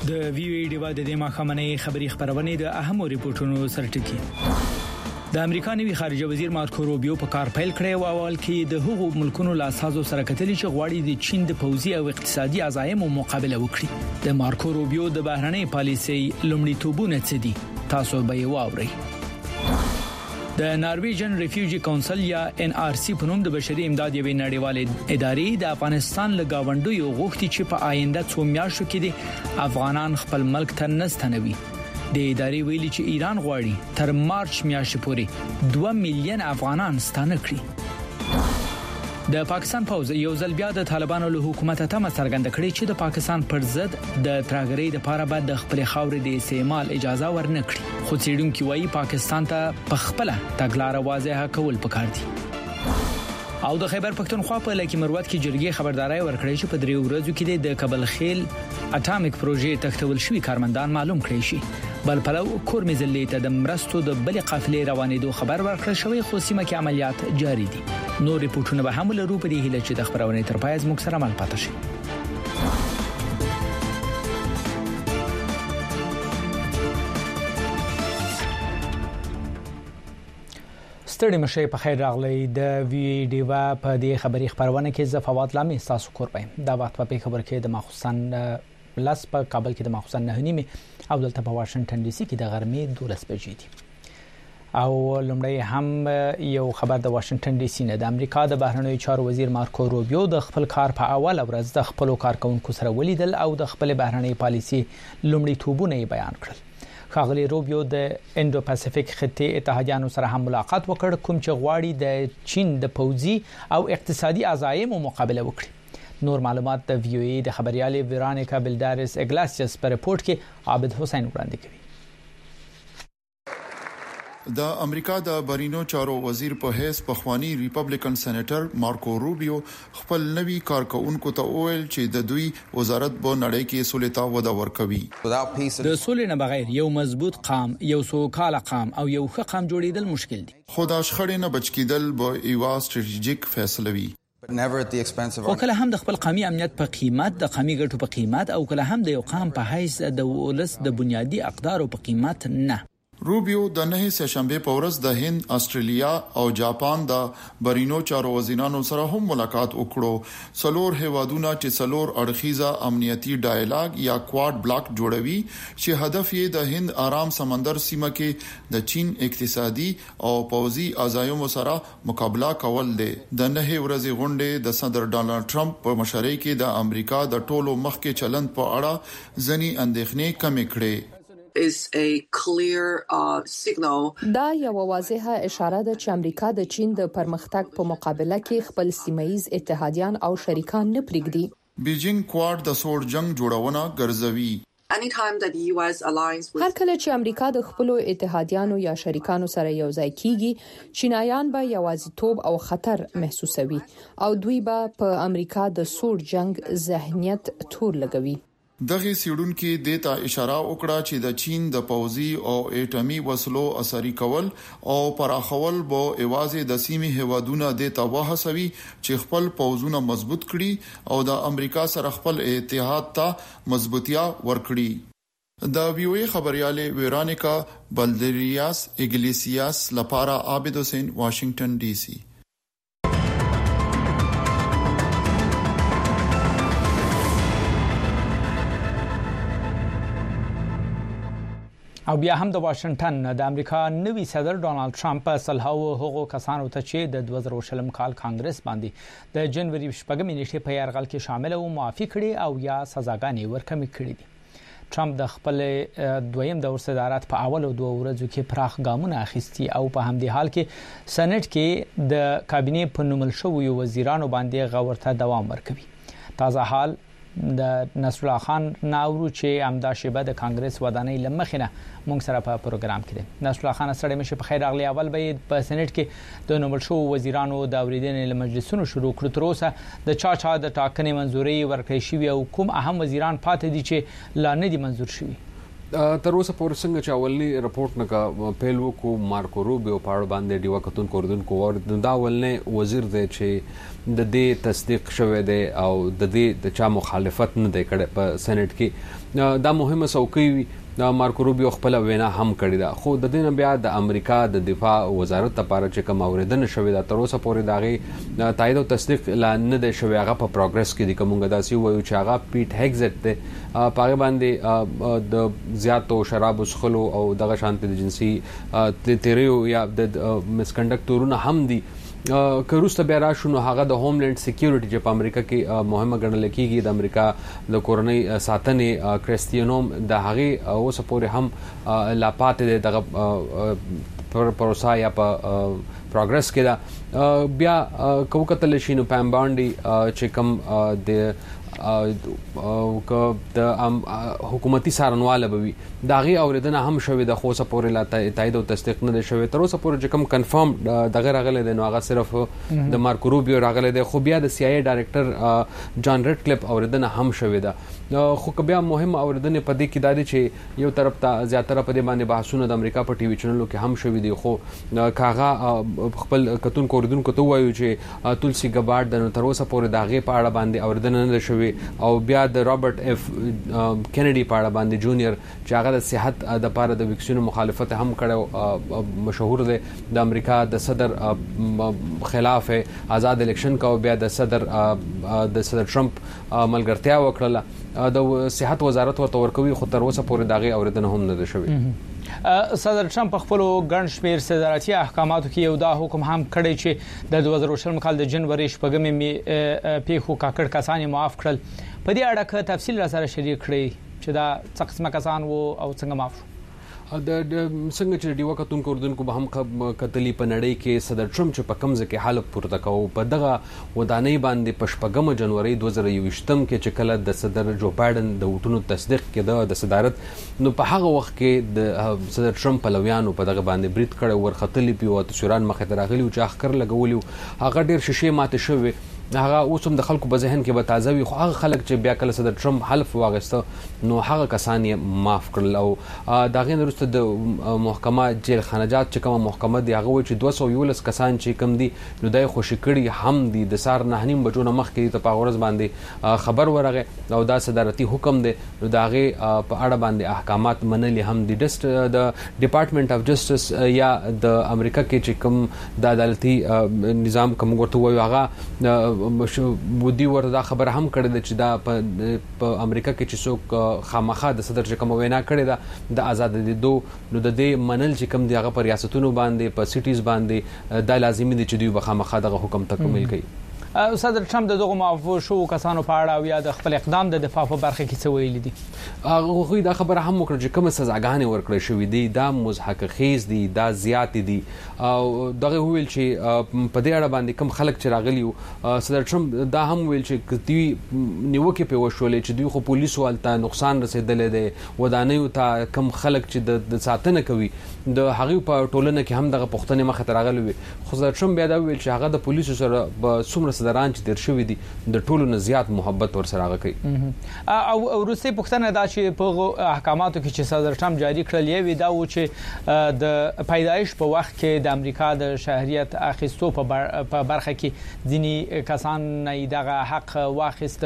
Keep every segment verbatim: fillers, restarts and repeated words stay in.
د وی وی ډیوا د دې مخامنې خبري خبرونه د اهمو ریپورتونو سرټکی د امریکا نوی خارجه وزیر مارکو روبیو په کار پیل کړی او اول کې د هغو ملکونو له اساسو سره کتلی چې غواړي د چین د پوځي او اقتصادي عزایم مقابله وکړي د مارکو روبیو د بهرنۍ پالیسي لومړیتوبونه څه دي تاسو به یې واورئ د نارویجن ریفیوجی کونسل یا ان آر سی په نوم د بشري امداد یوې نړیوالې ادارې د افغانستان له گاونډیو غوښتي چې په آینده څو میاشتو کې د افغانان خپل ملک ته نستنوي د ادارې ویلي چې ایران غواړي تر مارچ میاشتې پورې دوه میلیون افغانان ستانه کړي د پاکستان پوز یو ځل بیا د طالبانو له حکومت ته څرګنده کړې چې د پاکستان پر ضد د ترهګرۍ لپاره بعد د خپل خاورې د استعمال اجازه ورنکړي خو څېړونکو وايي پاکستان ته په خپل تګلارې واضحه کول پکار دي او د خیبر پښتونخوا په لکه مروت کې جرګې خبرداري ورکړې چې په دریو ورځو کې د کابل خیل اټامیک پروژې تختول شوی کارمندان معلوم کړی شي بل پلو کور مزلې ته د مرستو د بل قافلې روانېدو خبر ورکړل شوی خو سیمه کې عملیات جاری دي نو ریپورتونه به هم لرو په دې هیله چې د خبرونه تر پایز موږ سره مل پاتې شي ستړي مشه په خیر راغلی د وی ډیوا په دې خبري خبرونه کې زفوات لامي تاسو کوربای دا وخت په خبر کې د مخصوصن لاس په کابل کې د مخصوصن نه نیمه او دلته په واشنگټن ډي سي کې د غرمې دولس بجې دي او لمړی هم یو خبر د واشنگټن ډي سي نه د امریکا د بهرنیو چارو وزیر مارکو روبیو د خپل کار په اول ورځ د خپل کارکونکو سره ولیدل او د خپل بهرنی پالیسي لومړیتوبونه بیان کړل خاغلی روبیو د انډو پاسفیک خطې اتحادیانو سره هم ملاقات وکړ کوم چې غواړي د چین د پوځي او اقتصادي عزایم مقابله وکړي نور معلومات د وی او ای د خبريالي ویرانیکا بلدارس اګلاسیس په رپورت کې عابد حسین وړاندې کوي د امریکا د برینو چارو وزیر په حیث پخوانی ریپبلیکن سېنیټر مارکو روبیو خپل نوی کارکونکو ته وویل چې د دوی وزارت په نړۍ کې سولې ته وده ورکوي د سولې نه بغیر یو مضبوط قام یو سوکاله قام او یو ښه قام جوړیدل مشکل دي خدا شخړې نه بچ کېدل به یو ستراتیژیک فیصله وي او کله هم د خپل قومي امنیت په قیمت د قومي ګټو په قیمت او کله هم د یو قام په حیث د ولس د بنیادی اقدارو په قیمت نه روبیو د نه سه شنبه په ورځ د هند، استرالیا او جاپان د برینو چارو وزیرانو سره هم ملاقات وکړو څلور هیوادونه چې څلور اړخیزه امنیتي ډایلاګ یا کواد بلاک جوړوي چې هدف یې د هند آرام سمندر سیمه کې د چین اقتصادي او پوځي عزایم سره مقابله کول دي د نه ورځې غونډې د صدر ډانلډ ټرمپ په مشرۍ کې د امریکا د ټولو مخکې چلند په اړه ځنی اندېښنې کمې کړې is a clear uh, signal دا یو واضحه اشاره ده چې امریکا د چین د پرمختګ په مقابله کې خپل سیمایي اتحادیان او شریکان نه پرېږدي بیجینګ کواد د سوړ جنگ جوړونه ګرځوي anytime that the U S aligns with هر کله چې امریکا د خپل اتحادیانو یا شریکانو سره یو ځای کیږي چینایان به یوازیتوب او خطر محسوسوي او دوی به په امریکا د سوړ جنگ ذهنیت تور لګوي دغه سیډون کې دیتا اشاره وکړه چې د چین د پوځي او اټومي وسلو اثري کول او پراخول بو ایوازې د سیمې هوادونه دیتا وهڅوي چې خپل پوځونه مضبوط کړي او د امریکا سره خپل اتحاد ته مضبوطیا ورکړي د وی او ای خبريالي ویرانیکا بلدریاس اګلیسیاس لپاره عابد حسین واشنگټن ډي سي او بیا هم د واشنگټن د امریکا نوی صدر ډونالد ټرمپ صلحو هغو کسانو ته چې د دوه زره شلم کال کانګرس باندې د جنوري شپږم نیټې په یرغل کې شامل او معافي کړي او یا سزاګانې ورکمې کړي دي ټرمپ د خپل دویم دور صدارت په اول او دوه ورځو کې پراخ ګامونه اخیستي او په همدې حال کې سېنات کې د کابینې په نومل شویو وزیرانو باندې غورته دوام ورکوي تازه حال د نصر الله خان ناورو چې امدا شیبه د کانګرس ودانۍ لمخینه مونږ سره په پروګرام کې دی نصر الله خان سره مشه په خیر اغلی اول به په سېنات کې د نومل شو وزیرانو د اوریدنې له مجلسونو شروع کړ تر اوسه د چا چا د ټاکنې منزوري ورکړې شوی او کوم اهم وزیران پاتې دي چې لا نه دي منزور شوی تر اوسه پورې څنګه چې اولنی رپورټ نه پیل وکړو مارکو روبیو په اړه باندې ډیوا کتون کوردونکو ور دا اولنی وزیر دی چې د دې تصدیق شوی دی او د دې د چا مخالفت نه دی کړی په سېنات کې دا مهمه څوکۍ دا مارکو روبیو خپل وینا هم کړی دا خو د دې نه بیا د امریکا د دفاع وزارت لپاره چې کوم اوریدنه شوې ده تر اوسه پورې داغه تایید او تصدیق لا نه دی شوی هغه په پروګرس کې د کومګه داسي وایو چې هغه پیټ هیګزټ ته پاګ باندې د زیاتو شراب وسخلو او دغه شانتي د جنسي تیریو یا د مس کنډکټورونو هم دي که روسته بیا راشو نو هغه د هوملند سکیورټي چې په امریکا کې مهمه ګڼل کېږي د امریکا د کورنۍ ساتنې کرستیانوم د هغه اوس پورې هم لا پاتې دغه پروسه یا په پروګرس کې دا بیا کوکتل شي نو پام باندې چې کوم د او که د حکومتي سارنواله بوي داغي اوریدنه هم شوې د خوسه پورې لا تایید او تصدیق نه شوې تر اوسه پورې کوم کنفرم دغه راغله د نو هغه صرف د مارکو روبیو راغله د خو بیا د سی آی ای ډایرکټر جان ریډکلیف اوریدنه هم شوې ده خو بیا مهم اوریدنه په دې کې د چې یو طرف ته زیاتره په دې باندې بحثونه د امریکا په ټي وي چینلو کې هم شوې دي خو کاغه خپل کتون کوردونکو ته وایو چې تلسی ګبارد د تر اوسه پورې داغه په اړه باندې اوریدنه نه شوې او بیا د رابرټ اف کینیډي په اړه باندې جونیئر چې هغه د صحت د لپاره د ویکسینو مخالفت هم کړو مشهور دی د امریکا د صدر خلاف آزاد الیکشن کا بیا د صدر د صدر ټرمپ ملګرتیا وکړه د صحت وزارت ورته ورکوي خو تر اوسه پورې داغه اوریدنه هم نه شوې صدر ټرمپ په خپل ګڼ شمېر صدارتي احکاماتو کې یو دا حکم هم کړی چې د دوه زره شل کال د جنوري شپږمې پیښو کاکړ کسان معاف کړل په دې اړه که تفصیل را سره شریک کړئ چې دا څه قسمه کسان وو او څنګه معاف د څنګه چې ډیوا کتون کوردونکو به هم کتلی په نړۍ کې صدر ټرمپ چې په کمزه کې حالت پورته کوي په دغه ودانۍ باندې په شپږم جنوري دوه زره یوویشتم کې چې کله د صدر جو بایدن د وټونو تصدیق کړه د صدارت نو په هغه وخت کې د صدر ټرمپ په لویانو په دغه باندې برید کړي ورختلی پیو او تشوران مخه تراغلی او چې اخر لګولیو هغه ډیر شیشه ماته شوی هغه اوس هم د خلکو په ذهن کې به تازه وي خو هغه خلک چې بیا کله صدر ټرمپ حلف واغسته نو هغه کسان یې معاف کړل او دا غي وروسته د محکمه جیل خانجات چې کومه محکمه دی هغه چې دوه سوه یولس کسان چې کم دي نو دای خوشی کړي هم دي د سار نه نیم بجو نه مخ کې ته په ورځ باندې خبر ورغه او دا صدارتي حکم دی نو دا غي په اړه باندې احکامات منلي هم دي د ډپارټمنټ اف جسټس یا د امریکا کې چې کوم د عدالتي نظام کوم ورته وایي هغه مودي ورته دا خبر هم کړی چې دا په امریکا کې چې څوک خامخا د صدر چې کوم وینا کړی دا د آزاد دي دو نو د دې منل چې کوم دی هغه پر ریاستونو باندې په سټیز باندې دا لازمي دي چې دوی به خامخا دغه حکم تکمیل کړي صدر ټرمپ دغه معاف شو کسانو په اړه او یا د خپل اقدام د دفاع په برخه کې څه ویلي دي هغه دا خبره هم وکړه چې کوم سزاګانې ورکړې شوې دي دا مزحق خیز دي دا زیات دي او دغه ویل چې په دې اړه باندې کوم خلک چې راغلي او صدر ټرمپ دا هم ویل چې کتي نیوکه په وشولې چې دوی خو پولیسو الته نقصان رسیدلې ده ودانیو ته کوم خلک چې د ساتنه کوي د هغه په ټولنه کې هم دغه پښتنې مخه تراغلي وي خو صدر ټرمپ بیا دا ویل چې هغه د پولیسو سره په څومره صدران چې تیر شوی دي د ټولو نه زیات محبت ور سره راغی او روسي پښتنه دا چې په احکاماتو کې چې صدر ټرمپ جاری کړل یې دا و چې د پیدایش په وخت کې د امریکا د شهريت اخیستو په برخه کې ځینی کسان نه دغه حق واخیست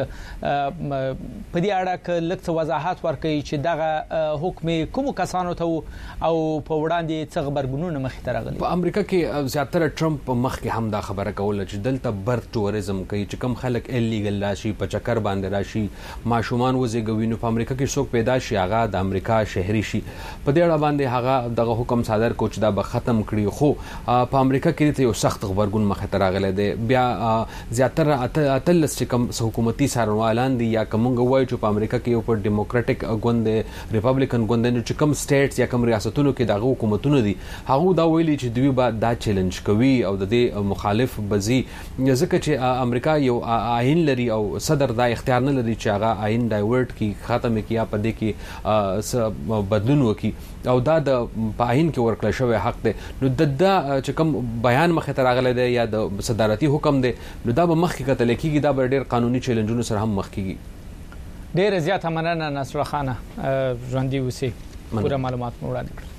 په دې اړه کې لکه وضاحت ورکړي چې دغه حکم کوم کسانو ته او په وړاندې څه خبرګونونه مخې ته راغلي په امریکا کې زیاتره ټرمپ مخ کې هم دا خبره کوله چې دلته برت ټوریزم کوي چې کم خلک الیګل راشي په چکر باندې راشي ماشومان وزګوي نو په امریکا کې څوک پیدا شي هغه د امریکا شهري شي په دې اړه باندې هغه دغه حکم صادر کو چې دا به ختم کړي خو په امریکا کې ته یو سخت خبرګون مخه ته راغلی دی بیا زیاتره اتلس چې کوم حکومتي سازمانان دي یا کومګ وایي چې په امریکا کې یو پر ډیموکراټک ګوند ریپبلیکن ګوند نه چې کوم سټیټس یا کوم ریاستونو کې دغه حکومتونه دي هغه دا ویلي چې دوی به دا چیلنج کوي او د دې مخالف بزي ځکه چې امریکا یو آئین لري او صدر دا اختیار نه لري چې هغه آئین ډایورټ کی ختم کی یا په دې کې بدلون وکي او دا د آئین کې ورکړل شوی حق دی نو د دا چې کوم بیان مخه تر راغلی دی یا د صدارتي حکم دی نو دا به مخکې کتل کېږي دا به ډېر قانوني چیلنجونو سره هم مخ کېږي ډېر زیات مننه نصر خانه ژوندۍ اوسئ پوره معلومات وړاندې کړل.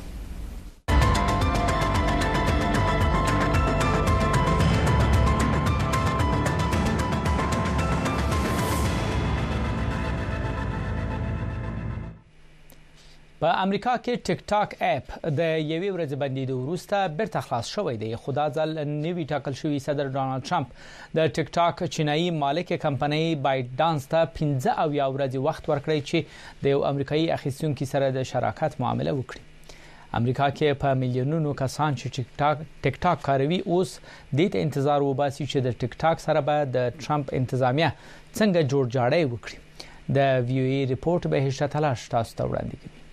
په امریکا کې ټیک ټاک اپ د یوې ورځې بندیدو وروسته بیرته خلاص شوی دی. خو دا ځل نوی ټاکل شوی صدر ډونالد ټرمپ د ټیک ټاک چینایي مالک کمپنۍ بایټ ډانس ته پنځه او یا ورځې وخت ورکړی چې د یو امریکایي اخیستونکو سره د شراکت معامله وکړي. امریکا کې په میلیونونو کسان چې ټیک ټاک ټیک ټاک کاروي اوس د دې انتظار وباسي چې د ټیک ټاک سره به د ټرمپ انتظامیه څنګه جوړ جاړی وکړي. د وی او ای ریپورت به هیڅ تلاش تاسو ته وړاندې کوي.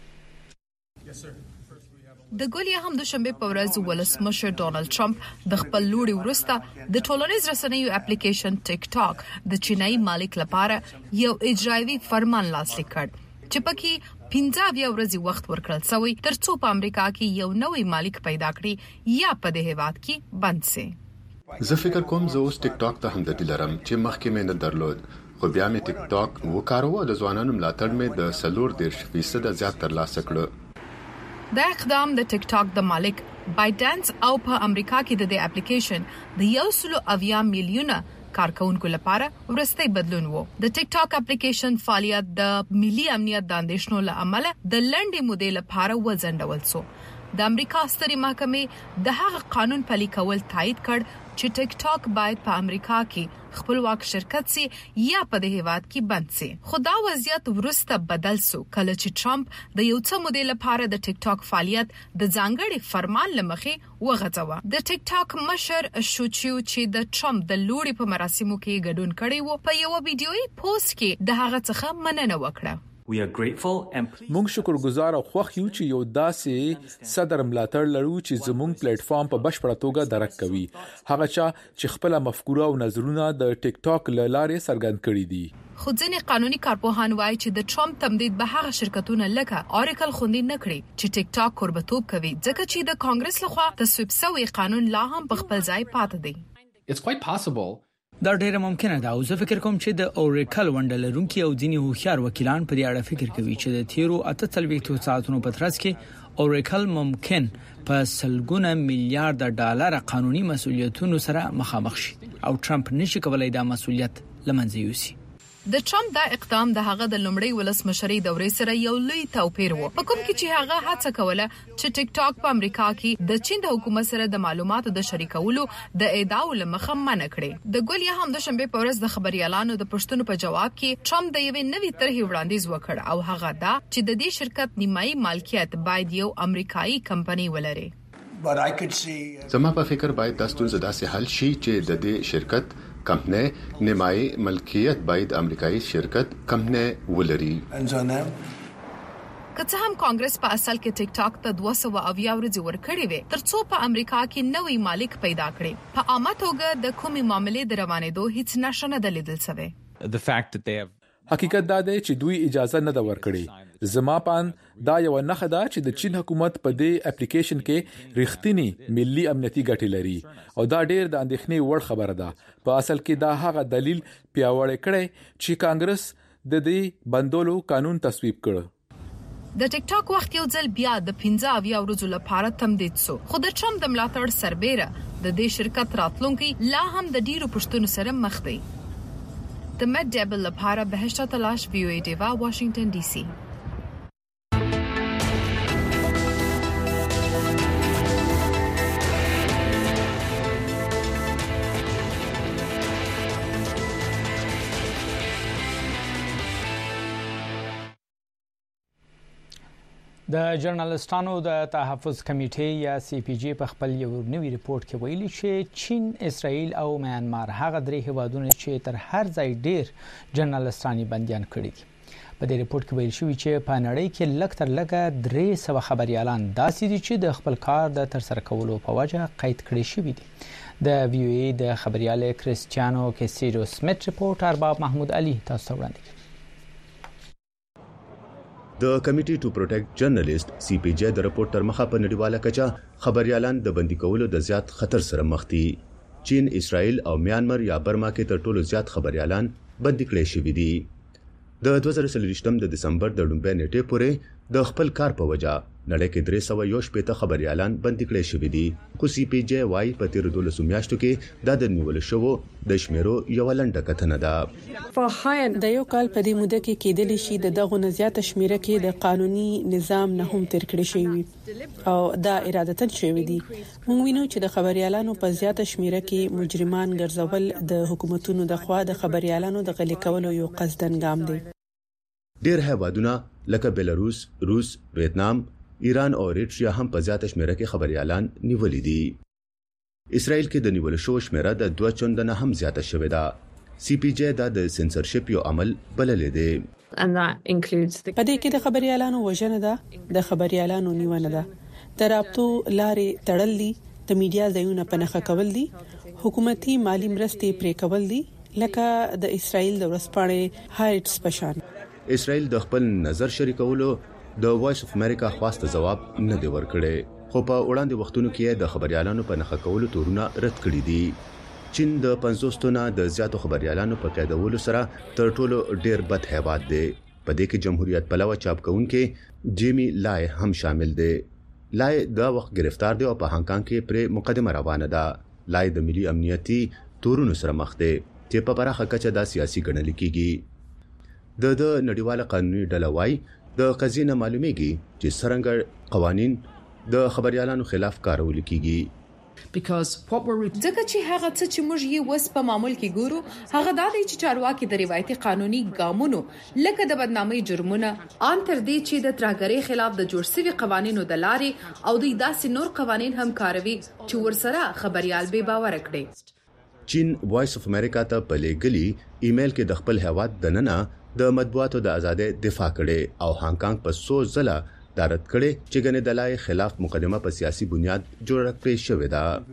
د ګولیا هم د شنبه په ورځ ولسمشر ډونالد ټرمپ د خپل لوري ورسته د ټولنیز رسنیو اپلیکیشن ټیک ټاک د چینایي مالک لپاره یو اجرایي فرمان لاسلیک کړ چې پکې پنځه بیا ورځې وخت ورکړل شوی ترڅو په امریکا کې یو نوې مالک پیدا کړي یا په دې هیواد کې بند شي. زه فکر کوم زه اوس ټیک ټاک ته هم د ډیلرم چې مخکې مې نه درلود، خو بیا مې ټیک ټاک وکاروه او د ځوانانو ملاتړ مې د سلور دیرش فیصد زیات ترلاسه کړ. دا اقدام د ټیک ټاک د مالک بایټ ډانس او په امریکا کې د دې اپلیکیشن د یو سلو اویا میلیونه کارکونکو لپاره ورستي بدلون وو. د ټیک ټاک اپلیکیشن فعالیت د ملي امنیت د اندېښنو له امله د لنډې مودې لپاره وځنډول شو. د امریکا سترې محکمې د هغه قانون پلي کول تایید کړ چې ټیک ټاک باید په امریکا کې خپلواک شرکت سي یا په دې هیواد کې بند سي. خو دا وضعیت ورسته بدل سو کله چې ټرمپ د یو څه مودې لپاره د ټیک ټاک فعالیت د ځانګړي فرمان لمخې وغځاوه. د ټیک ټاک مشر شوچیو چې د ټرمپ د لوري په مراسمو کې ګډون کړی وو په یو ویډیويي پوسټ کې د هغه څخه مننه وکړه. مونږ شکرګزار او خوښ یو چې یو داسې صدر ملاتړ لرو چې زموږ پلیټ فارم په بشپړه توګه درک کوي. هغه چا چې خپل مفکوره او نظرونه د ټیک ټاک لارې څرګند کړي دي. خو ځینې قانوني کارپوهان وایي چې د ټرمپ تمدید به هغه شرکتونه لکه اوریکل خوندې نه کړي چې ټیک ټاک قربتوب کوي ځکه چې د کانګرس لخوا تصویب شوی قانون لا هم په خپل ځای پاتې دی. It's quite possible دا ډیره ممکنه ده او زه فکر کوم چې د اوریکل وندلرونکو او ځینې هوښیار وکیلان په دې اړه فکر کوي چې د تیرو اته څلوېښتو ساعتونو په ترڅ کې اوریکل ممکن په سلګونه میلیارډ ډالر قانوني مسؤلیتونو سره مخامخ شي او ټرمپ نشي کولای دا مسؤلیت لمنځه یوسي. د ټرمپ دا اقدام د هغه د لومړی ولسمشرۍ دورې سره یو لوی توپیر و په کوم کې چې هغه هڅه کوله چې ټیک ټاک په امریکا کې د چین د حکومت سره د معلوماتو د شریکولو د ادعاو لمخه منع کړي. د ګولیا هم د شنبه په ورځ د خبريالانو د پښتنو په جواب کې ټرمپ د یوې نوې طرحې وړاندیز وکړ او هغه دا چې د دې شرکت نیمایي مالکیت باید یو امریکایي کمپنی ولري. زما په فکر باید د ستونزې داسې حل شي چې د دې شرکت کمپنی نیمایي ملکیت باید امریکایي شرکت کمپنی ولري. که څه هم کانګرس په اصل کې ټیک ټاک ته دوه سوه اویا ورځې ورکړې وي ترڅو په امریکا کې نوې مالک پیدا کړي. په عامه توګه د کومې معاملې د روانېدو هیڅ نښه نه ده لیدل شوې. the fact that they have حقیقت دا دی چې دوی اجازه نه ده ورکړې. زما پان دا یو نه خدا چې د چین حکومت په دې اپلیکیشن کې ریښتینی ملي امنیتي ګټې لري او دا ډېر د اندېښنې وړ خبره ده. په اصل کې دا هغه دلیل پیاوړی کړي چې کانګرس د دې بندولو قانون تصویب کړ. د ټیک ټاک وخت یو ځل بیا د پنځه اویا ورځو لپاره تمدید شو خو د ټرمپ د ملاتړ سربېره د دې شرکت راتلونکي لا هم د ډیرو پښتنو سره مخ دی. د مټ ډیبل لپاره بهشته تلاش وی او ای دیوا واشنگټن ډي سي. د جرنالستانو د تحفظ کمیټې یا سی پی جی په خپل یو نوی ریپورت کې ویلي چې چین، اسرائیل او میانمار هغه درې هیوادونه چې تر هر ځای ډیر جرنالستاني بنديان کړي دي. په دې ریپورت کې ویل شوی چې په نړۍ کې لږ تر لږه درې سوه خبريالان داسې دي چې د خپل کار د ترسره کولو په وجه قید کړي شوي دي. د وی او ای د خبريال کریسټیانو کیسیرو سمیت ریپورت ارباب محمود علي تاسو ته وړاندې کوي. د کمیټي ټو پروټیکټ جرنالیست سی پی جی د رپورت تر مخه په نړیواله کچه خبريالان د بندي کولو د زیات خطر سره مخ دي. چین، اسرائیل او میانمار یا برما کې تر ټولو زیات خبريالان بندي کړي شوي دي. د دوه زره څلوېښتم د دسمبر د لومړۍ نیټې پورې د خپل کار په وجه نړۍ کې درې سوه یو شپېته خبريالان بندي کړي شوې دي. خو سی پی جی وايي په تیر دولسو میاشتو کې د د نیول شوو د شمیرو یو لنډه کتنه ده. د یو کال په دې موده کې کېدلی شي د دغه نزيات شمیره کې د قانوني نظام نه هم تر کړی شوی او دا ارادتن شوی دي. موږ وینو چې د خبريالانو په زیاته شمیره کې مجرمان ګرځول د حکومتونو د خوا د خبريالانو د غلي کولو یو قصدن ګام دی. ډېر هیوادونه لکه بلاروس، روس، ویتنام، ایران او ایریټریا هم په زیاته شمیره کې خبريالان نیولې دي. اسرائیل کې د نیول شو شمیره د دوه چندنه هم زیاته شوې ده. سی پی جی دا د سنسرشپ یو عمل بللې دی. په دې کې د خبريالانو وژنه ده، د خبريالانو نیونه ده، د رابطو لارې تړل دي، د میډیا ځایونه پنهخه کول دي، حکومتي مالی مرستې پرې کول دي، لکه د اسرائیل د ورسپاڼې هایټس پشان. اسرائیل د خپل نظر شریکولو د وایس اف امریکا خواسته جواب نه دی ورکړی، خو په وړاندې وختونو کې د خبريالانو په نخښه کولو تورونه رد کړی دي. چین د پنځوس تنه د زیاتو خبريالانو په قیدولو سره تر ټولو ډیر بد هیواد دی. په دې کې جمهوریت پلوه چاپ کوونکې جیمی لای هم شامل دی. لای دا وخت گرفتار دی او په هانګ کانګ کې پر مقدمه روانه ده. لای د ملي امنیتي تورونو سره مخ دی چې په پراخه کچه د سیاسي ګڼل کېږي. د د نړیواله قانوني ډله وايي د قضیه معلومیږي چې څنګه قوانين د خبريالانو خلاف کارول کیږي. ځکه چې هغه څه چې موږ یې وس په معمول کې ګورو هغه د دې چې چارواکي د روایتي قانوني ګامونو لکه د بدنامۍ جرمونه ان تر دې چې د ترهګرۍ خلاف د جوړ شوی قوانینو د لارې او د داسې نور قوانين هم کاروي چې ورسره خبريال به باور کړي. چین وایس اف امریکا ته په لګلي ایمیل کې د خپل هواد د نننه د مطبوعاتو د ازادۍ دفاع کړي او هانګ کانګ په سو ځله دارت کړي چې ګنې د لای خلاف مقدمه په سیاسي بنیاد جوړه کړې شوې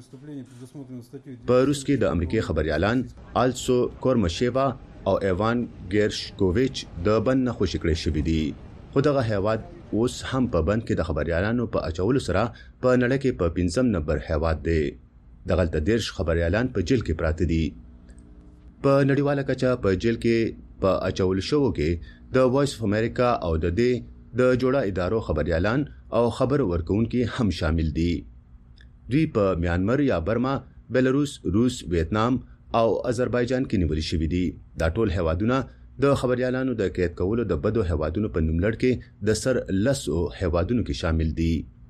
ده. په روس کې د امریکای خبريالان آلسو کورمشیوا او ایوان ګیرشکوویچ د بند نه خوشی کړی شوی دي. خو دغه هیواد اوس هم په بند کې د خبريالانو په اچولو سره په نړۍ کې په پنځم نمبر هیواد دی. دغه د دیرش خبريالان په جیل کې پراته دي. په نړیواله کچه په جیل کې په اچول شو کې د وایس اف امریکا او د دې د جوړه ادارو خبريالان او خبر ورکونکي هم شامل دي. دوی په میانمار یا برما، بلاروس، روس، ویتنام او آذربایجان کې نیول شوی دي. دا ټول هیوادونه د خبريالانو د قید کولو د بدو هیوادونو په نوملړ کې د سر لسو هیوادونو کې شامل دي.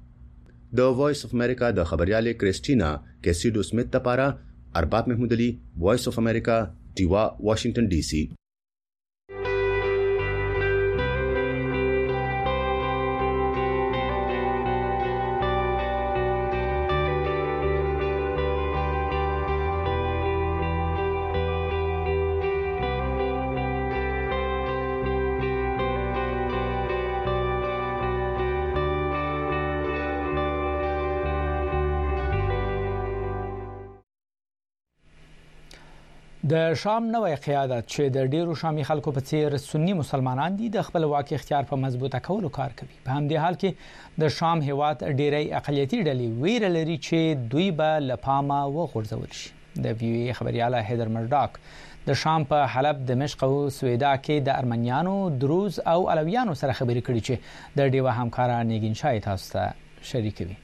د وایس اف امریکا د خبرياله کریسټینا کیسیډو سمیت لپاره ارباب محمود علي، وایس اف امریکا، ډیوا، واشنگټن ډي سي. د شام نوې قیادت چې د ډیرو شامي خلکو په څیر سنی مسلمانان دي د خپل واقع اختیار په مضبوطه کولو کار کوي. په همدې حال کې د شام هیواد ډیری اقلیتي ډلې ویره لري چې دوی به لپامه وغورځول شي. د وی ای خبرياله هیدر مرډاک د شام په حلب، دمشق او سویدا کې د ارمنیانو، دروز او علویانو سره خبرې کړې چې د ډیوه همکارا نیګین شای تاسو ته شریکوي.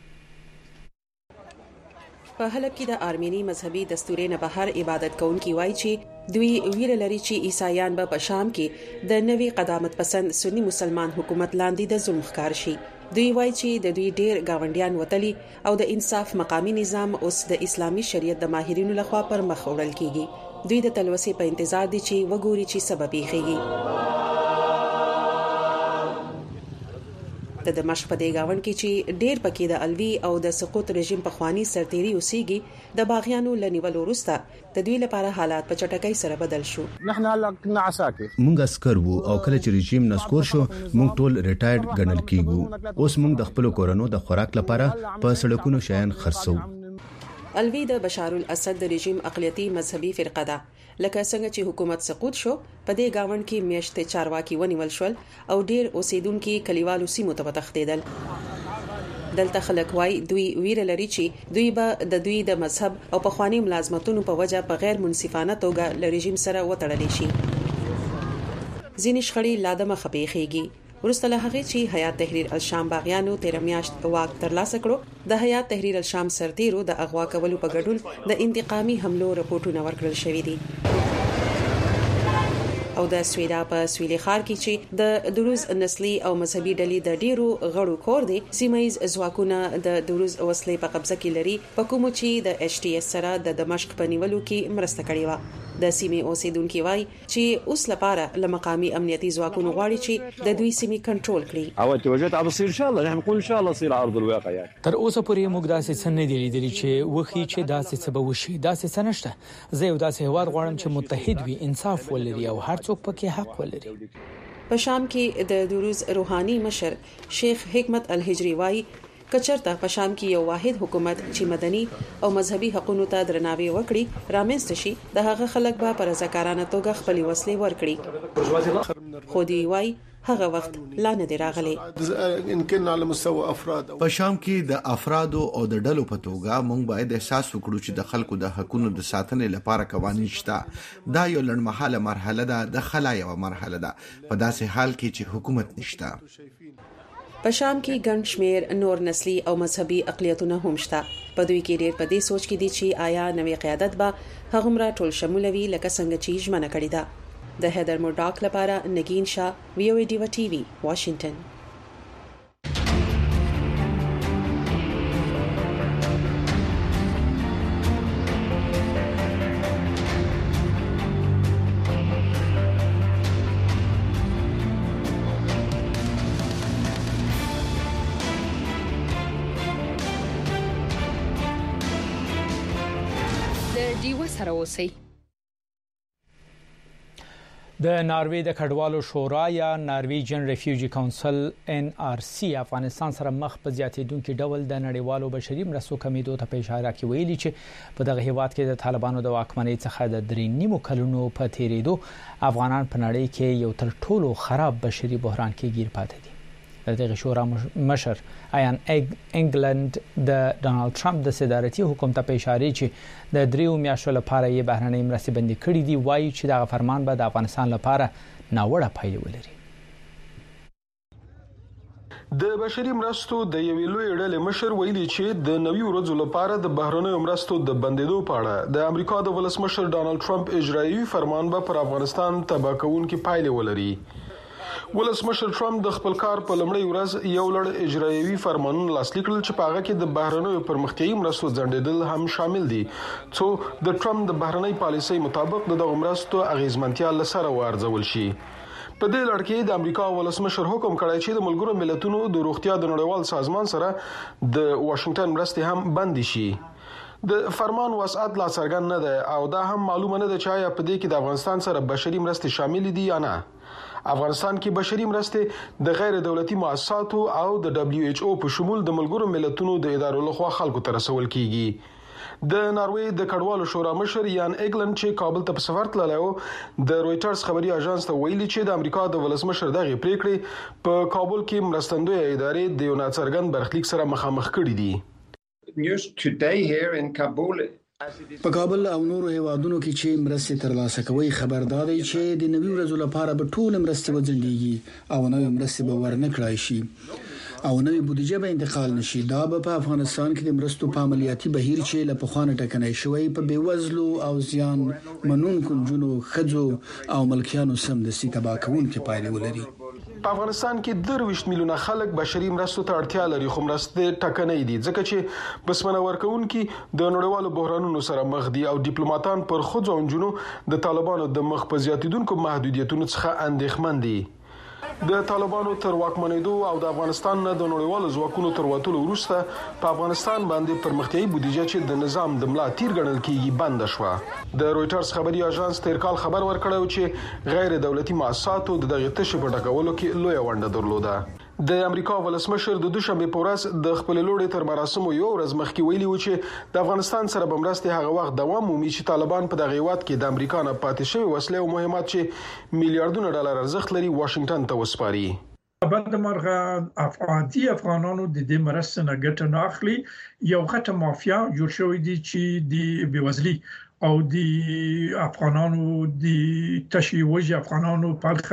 په حلب کې د آرمینی مذهبي دستوري نه بهر عبادت کوونکي وایي چې دوی ویره لري چې عیسایان به په شام کې د نوي قدامت پسند سنی مسلمان حکومت لاندې د ظلم ښکار شي. دوی وایي چې د دوی ډیر گاونډیان وتلي او د انصاف مقامی نظام اوس د اسلامي شریعت د ماهرینو لخوا پر مخ وړل کیږي. دوی د تلوسې په انتظار دي چې وګوري چې سبب یې خېږي. د دمشق په دې گاوند کې چې ډیر پکې د الوی او د سقوط رژیم په خواني سرتيري اوسېږي د باغیانو لنیول وروسته د دوی لپاره حالات په چټکۍ سره بدل شو. نحن هلا كنا عساكر مونږ عسكر وو او کله چې رژیم نسکور شو مونږ ټول ریټایرډ ګڼل کیږو. اوس مونږ د خپل کورونو د خوراک لپاره په سړکونو شیان خرڅو. الوی د بشار الاسد د رژیم اقلیتي مذهبي فرقه ده. لکه څنګه چې حکومت سقوط شو په دې گاوند کې میاشتې چارواکي ونیول شول او ډیر اوسیدونکو کلیوالو سیمو ته تښتیدل. دلته خلک وای دوی ویره لري چې دوی به د دوی د مذهب او په خواني ملازمتونو په وجه په غیر منصفانه توګه ل رژیم سره وتړل شي. ځینې شخړې لا دمه خپېږي ورسته له هغه چې حیات تحریر الشام باغیانو تیر میاشت واک ترلاسه کړو د حیات تحریر الشام سرتیرو د اغوا کولو په ګډون د انتقامي حملو رپورټونه ورکړل شوې دي او د سویدا په سویلي خار کې چې د دروز نسلی او مذهبي ډلې د ډیرو غړو کور دي سیمایز ځواکونه د دروز وسلې په قبضه کې لري په کوم چې د ایچ ټي اس سره د دمشق په نیولو کې مرسته کړې و د سیمې اوسیدونکو وایي چې اوس لپاره لمقامي امنیتي ځواکونو غواړي چې د دوی سیمې کنټرول کړي او توجهات عم بصير ان شاء الله نحن نقول ان شاء الله يصير على ارض الواقع يعني تر اوسه پورې موږ داسې څه نه دي لیدلي چې وخی چې داسې څه به وشي داسې څه نشته زه یو داسې هواد غواړم چې متحد وي انصاف ولري او هر څوک پکې حق ولري په شام کې د دروز روحاني مشر شیخ حکمت الهجری وایي کچرته په شام کې یو واحد حکومت چې مدني او مذهبي حقوقو ته درناوی وکړي رامنځته شي د هغه خلک به پر ځکارانه توګه خپل وسلې ورکړي خو دی وای هغه وخت لا نه دی راغلی ان كنا على مستوى افراد په شام کې د افرادو او د ډلو په توګه موږ باید احساس وکړو چې د خلکو د حقوقو د ساتنې لپاره قوانين شته دا یو لړمحاله مرحله ده د خلا یو مرحله ده په داسې حال کې چې حکومت نشته په شام کې ګڼ شمیر نور نسلی او مذهبي اقلیتونه هم شته په دوی کې ډېر په دې سوچ کې دي چې آیا نوې قیادت به هغومره ټول شمولوي لکه څنګه چې ژمنه کړې ده د هیدر مورډاک لپاره نگین شاه وی او ای ډیوا ټي وي واشنگټن د ناروې د کډوالو شورا یا نارویجن ریفیوجی کونسل ان آر سی افغانستان سره مخ په زیاتېدونکو ډول د نړیوالو بشري مرستو کمیدو ته په اشاره کې ویلي چې په دغه هیواد کې د طالبانو د واکمنۍ څخه د درې نیمو کلونو په تیریدو افغانان په نړۍ کې یو تر ټولو خراب بشري بحران کې گیر پاتې دي دغه شورا مشر ایان انګلند د ډونالد ټرمپ د صدارتي حکومت په اشاره چې د دریو میاشتو لپاره یې بهرنۍ مرستې بندي کړې دي وایي چې دا فرمان به د افغانستان لپاره ناوړه پایلې ولري د بشري مرستو د یوې لوی ډلې مشر ویلي چې د نوي ورځو لپاره د بهرنۍ مرستو د بندیدو په اړه د امریکا د ولسمشر ډونالد ټرمپ اجرایي فرمان به پر افغانستان تباه کوونکې پایلې ولري ولسمشر ټرمپ د خپل کار په لمړی ورځ یو لړ اجرایوي فرمانونه لاسلیک کړل چې په هغه کې د بهرنیو پرمختیایي مرستو ځنډېدل هم شامل دي څو د ټرمپ د بهرنۍ پالیسۍ مطابق د دغه مرستو اغیزمنتیا لسره وارزول شي په دې لړ کې د امریکا ولسمشر حکم کړی چې د ملګرو ملتونو د روغتیا د نړیوال سازمان سره د واشنگټن مرستې هم بند شي د فرمان وسعت لا څرګند نه ده او دا هم معلومه نه ده چې آیا په دې کې د افغانستان سره بشري مرستې شامل دي یا نه افغانستان کې بشري مرستې د غیر دولتي مؤسساتو او د دبليو ایچ او په شمول د ملګرو ملتونو د ادارو لخوا خلکو ته رسول کیږي د ناروې د کډوالو شورا مشر یان ایګلند چې کابل ته په سفر تللی و د رويټرز خبري اژانس ته ویلي چې د امریکا د ولسمشر دغه پریکړې په کابل کې مرستندوی ادارې د یو ناڅرګند برخلیک سره مخامخ کړي دي news today here in Kabul په کابل او نورو هیوادونو کې چې مرستې ترلاسه کوي خبردار دي چې د نوي ورځو لپاره به ټول مرستې وځنډيږي او نوې مرستې به ورنه کړای شي او نوې بودیجه به انتقال نشي دا به په افغانستان کې د مرستو په عملیاتي بهیر چې له پخوانه ټکنۍ شوی په بیوزلو او زیان منونکو جنو خځو او ملکیانو سم د سي تبا کوونکې پایلې ولري په افغانستان کې درویشت میلیونه خلک بشري مرستو ته اړتیا لري خو مرستې ټکنۍ دي ځکه چې بسمنه ورکوونکي د نړیوالو بحرانونو سره مخ دي او ډیپلوماټان پر خځو او جنو د طالبانو د مخ په زیاتیدونکو محدودیتونو څخه اندېښمن دي د طالبانو تر واکمنېدو او د افغانستان نه د نړیوالو ځواکونو تر وټولو وروسته په افغانستان باندې پرمختیایي بودیجه چې د نظام د ملا تیر ګڼل کیږي بند شوه د رويټرز خبري اژانس تیر کال خبر ورکړی چې غیر دولتي مؤسساتو د دغه تشې په ډکولو کې لوی ونډه درلوده د امریکا ولسمشر د دوشنبه په ورځ د خپل لوړې تر مراسمو یو ورځ مخکې ویلي و چې د افغانستان سره به مرستې هغه وخت دوام مومي چې طالبان په دغه هیواد کې د امریکا نه پاتې شوی وسلې او مهمات چې میلیارډونه ډالر ارزښت لري واشنگټن ته وسپاري بند مرغه افغاني افغانانو د دې مرستې نه ګټه نه اخلي یو غټه مافیا جوړ شوې دي چې د بیوزلي او د افغانانو د تشویج افغانانو پلخه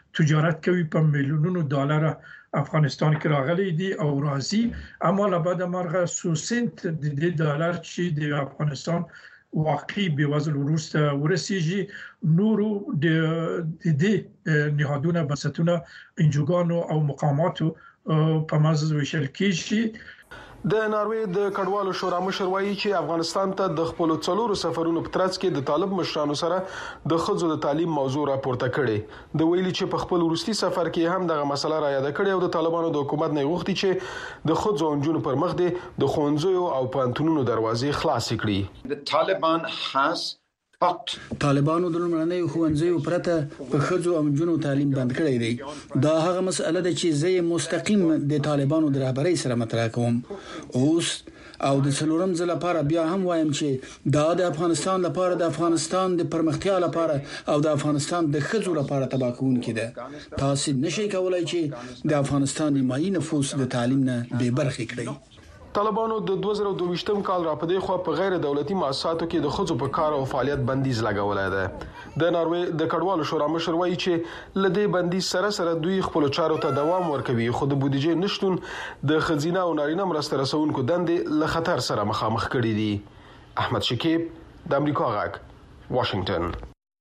تجارت کوي په میلیونونو ډالر افغانستان کې راغلي دي او راځي، اما له بعد مرغه سو سنت د دې ډالر چې د افغانستان واقعي بېوزل وروسته ورسیږي، نورو د دې نهادونه بنسټونه انجوګانو او مقاماتو په منځ ویشل کیږي. د ناروې د کډوالو شورا مشر وایي چې افغانستان ته د خپل څلورو سفرونو په ترڅ کې د طالب مشرانو سره د ښځو د تعلیم موضوع راپورته کړي. د ویلي چې په خپل وروستي سفر کې هم دغه مسله را یاد کړې او د طالبانو د حکومت نه غوښتي چې د ښځو او نجونو پر مخ د ښوونځیو او پوهنتونونو دروازې خلاص کړي. The Taliban has طالبانو د لومړنۍ ښوونځیو پرته په ښځو او نجونو تعلیم بند کړی دی. دا هغه مسله ده چې زه مستقیم د طالبانو د رهبرۍ سره مطرح کوم. اوس او د څلورم ځل لپاره بیا هم وایم چې دا د افغانستان لپاره، د افغانستان د پرمختیا لپاره او د افغانستان د ښځو لپاره تباہ کوونکی ده. تاسو نشئ کولای چې د افغانستان نیمایي نفوس د تعلیم نه بې برخې کړئ. طالبانو د دوه زره دوه ویشتم کال را پدې خو په غیر دولتي مؤسساتو کې د ښځو په کار او فعالیت بندیز لګولای دی. د ناروې د کډوالو شورا مشر وایي چې لدې بندیز سره سره دوی خپل چارو ته دوام ورکوي، خو د بودیجې نشټون د خزینه او نارینه مرسته رسونکو دندې له خطر سره مخامخ کړي دي. احمد شکیب، د امریکا غږ، واشنگټن.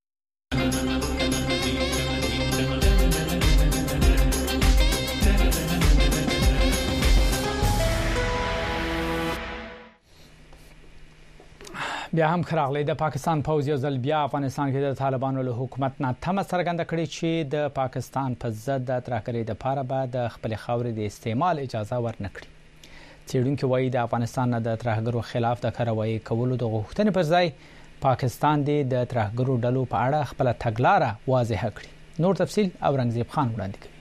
بیا هم خراغلی د پاکستان پوځ یو ځل بیا افغانستان کې د طالبانو له حکومت نه تمه څرګنده کړې چې د پاکستان په ضد د ترهګرۍ لپاره به د خپل خاورې د استعمال اجازه ورنکړي. څېړونکي وایي د افغانستان نه د ترهګرو خلاف د کاروایی کولو د غوښتنې پر ځای پاکستان د ترهګرو ډلو په اړه خپل تګلارې واضح کړي. نور تفصیل اورنګزیب خان وړاندې کوي.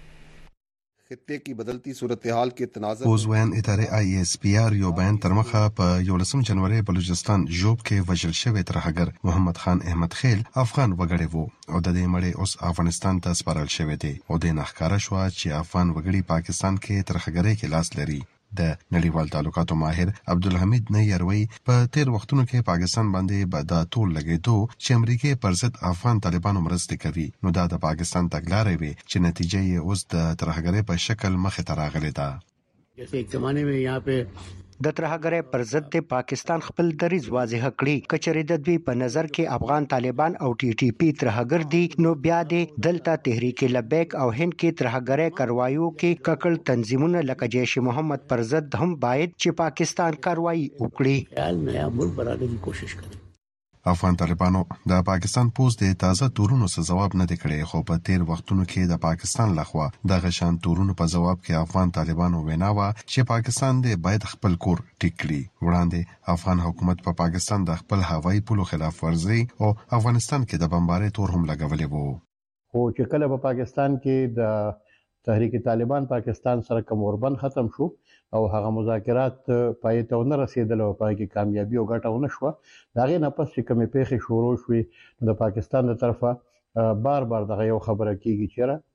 خطے کی بدلتی صورتحال کے تناظر اوزوین ادارے آئی ایس پی آر یو بیان ترمخه په یولسم جنوري بلوچستان جوب کې وژل شوی ترهګر محمد خان احمد خیل افغان وګړی وو او د دې مړی اوس افغانستان ته سپارل شوی دی او د نخکاره شو چې افغان وګړي پاکستان کې ترهګرۍ کې لاس لري. د نړیوال تعلقاتو ماهر عبدالحمید نیروي په تیر وختونو کې پاکستان باندې به دا ټول لګیدو چې امریکای پر ضد افغان طالبانو مرسته کوي، نو دا د پاکستان تګلارې وي چې نتیجه یې اوس د ترهګرۍ په شکل مخې ته راغلې ده. जैसे एक जमाने में यहाँ पे د ترهګرۍ پر ضد د پاکستان خپل دریځ واضح کړي. کچری د دوی په نظر کې افغان طالبان او ټي ټي پی ترهګر دي، نو بیا د دلته تحریک لبیک او هند کې ترهګرۍ کاروایو کې ککړ تنظیمونه لکه جیش محمد پر ضد هم باید چې پاکستان کاروایی وکړي. حال نیا ملک بنانے کی کوشش کوي. افغان طالبانو د پاکستان پوز د تازه تورونو څخه جواب نه دی کړی، خو په تیر وختونو کې د پاکستان لخوا د غشان تورونو په جواب کې افغان طالبانو ویناوه چې پاکستان دې باید خپل کور ټیک کړي. وړاندې افغان حکومت په پاکستان د خپل هوایي پولو خلاف ورزي او افغانستان کې د بمبارۍ تور هم لګولې وو. خو چې کله په پاکستان کې د تحریک طالبان پاکستان سره کوم اوربند ختم شو او هغه مذاکرات پای ته نه رسیدل او پای کې کامیابی او ګټه ونه شو، دا غي نه پس چې کومې پیښې شروع شوې د پاکستان تر طرفه بار بار دغه یو خبره کیږي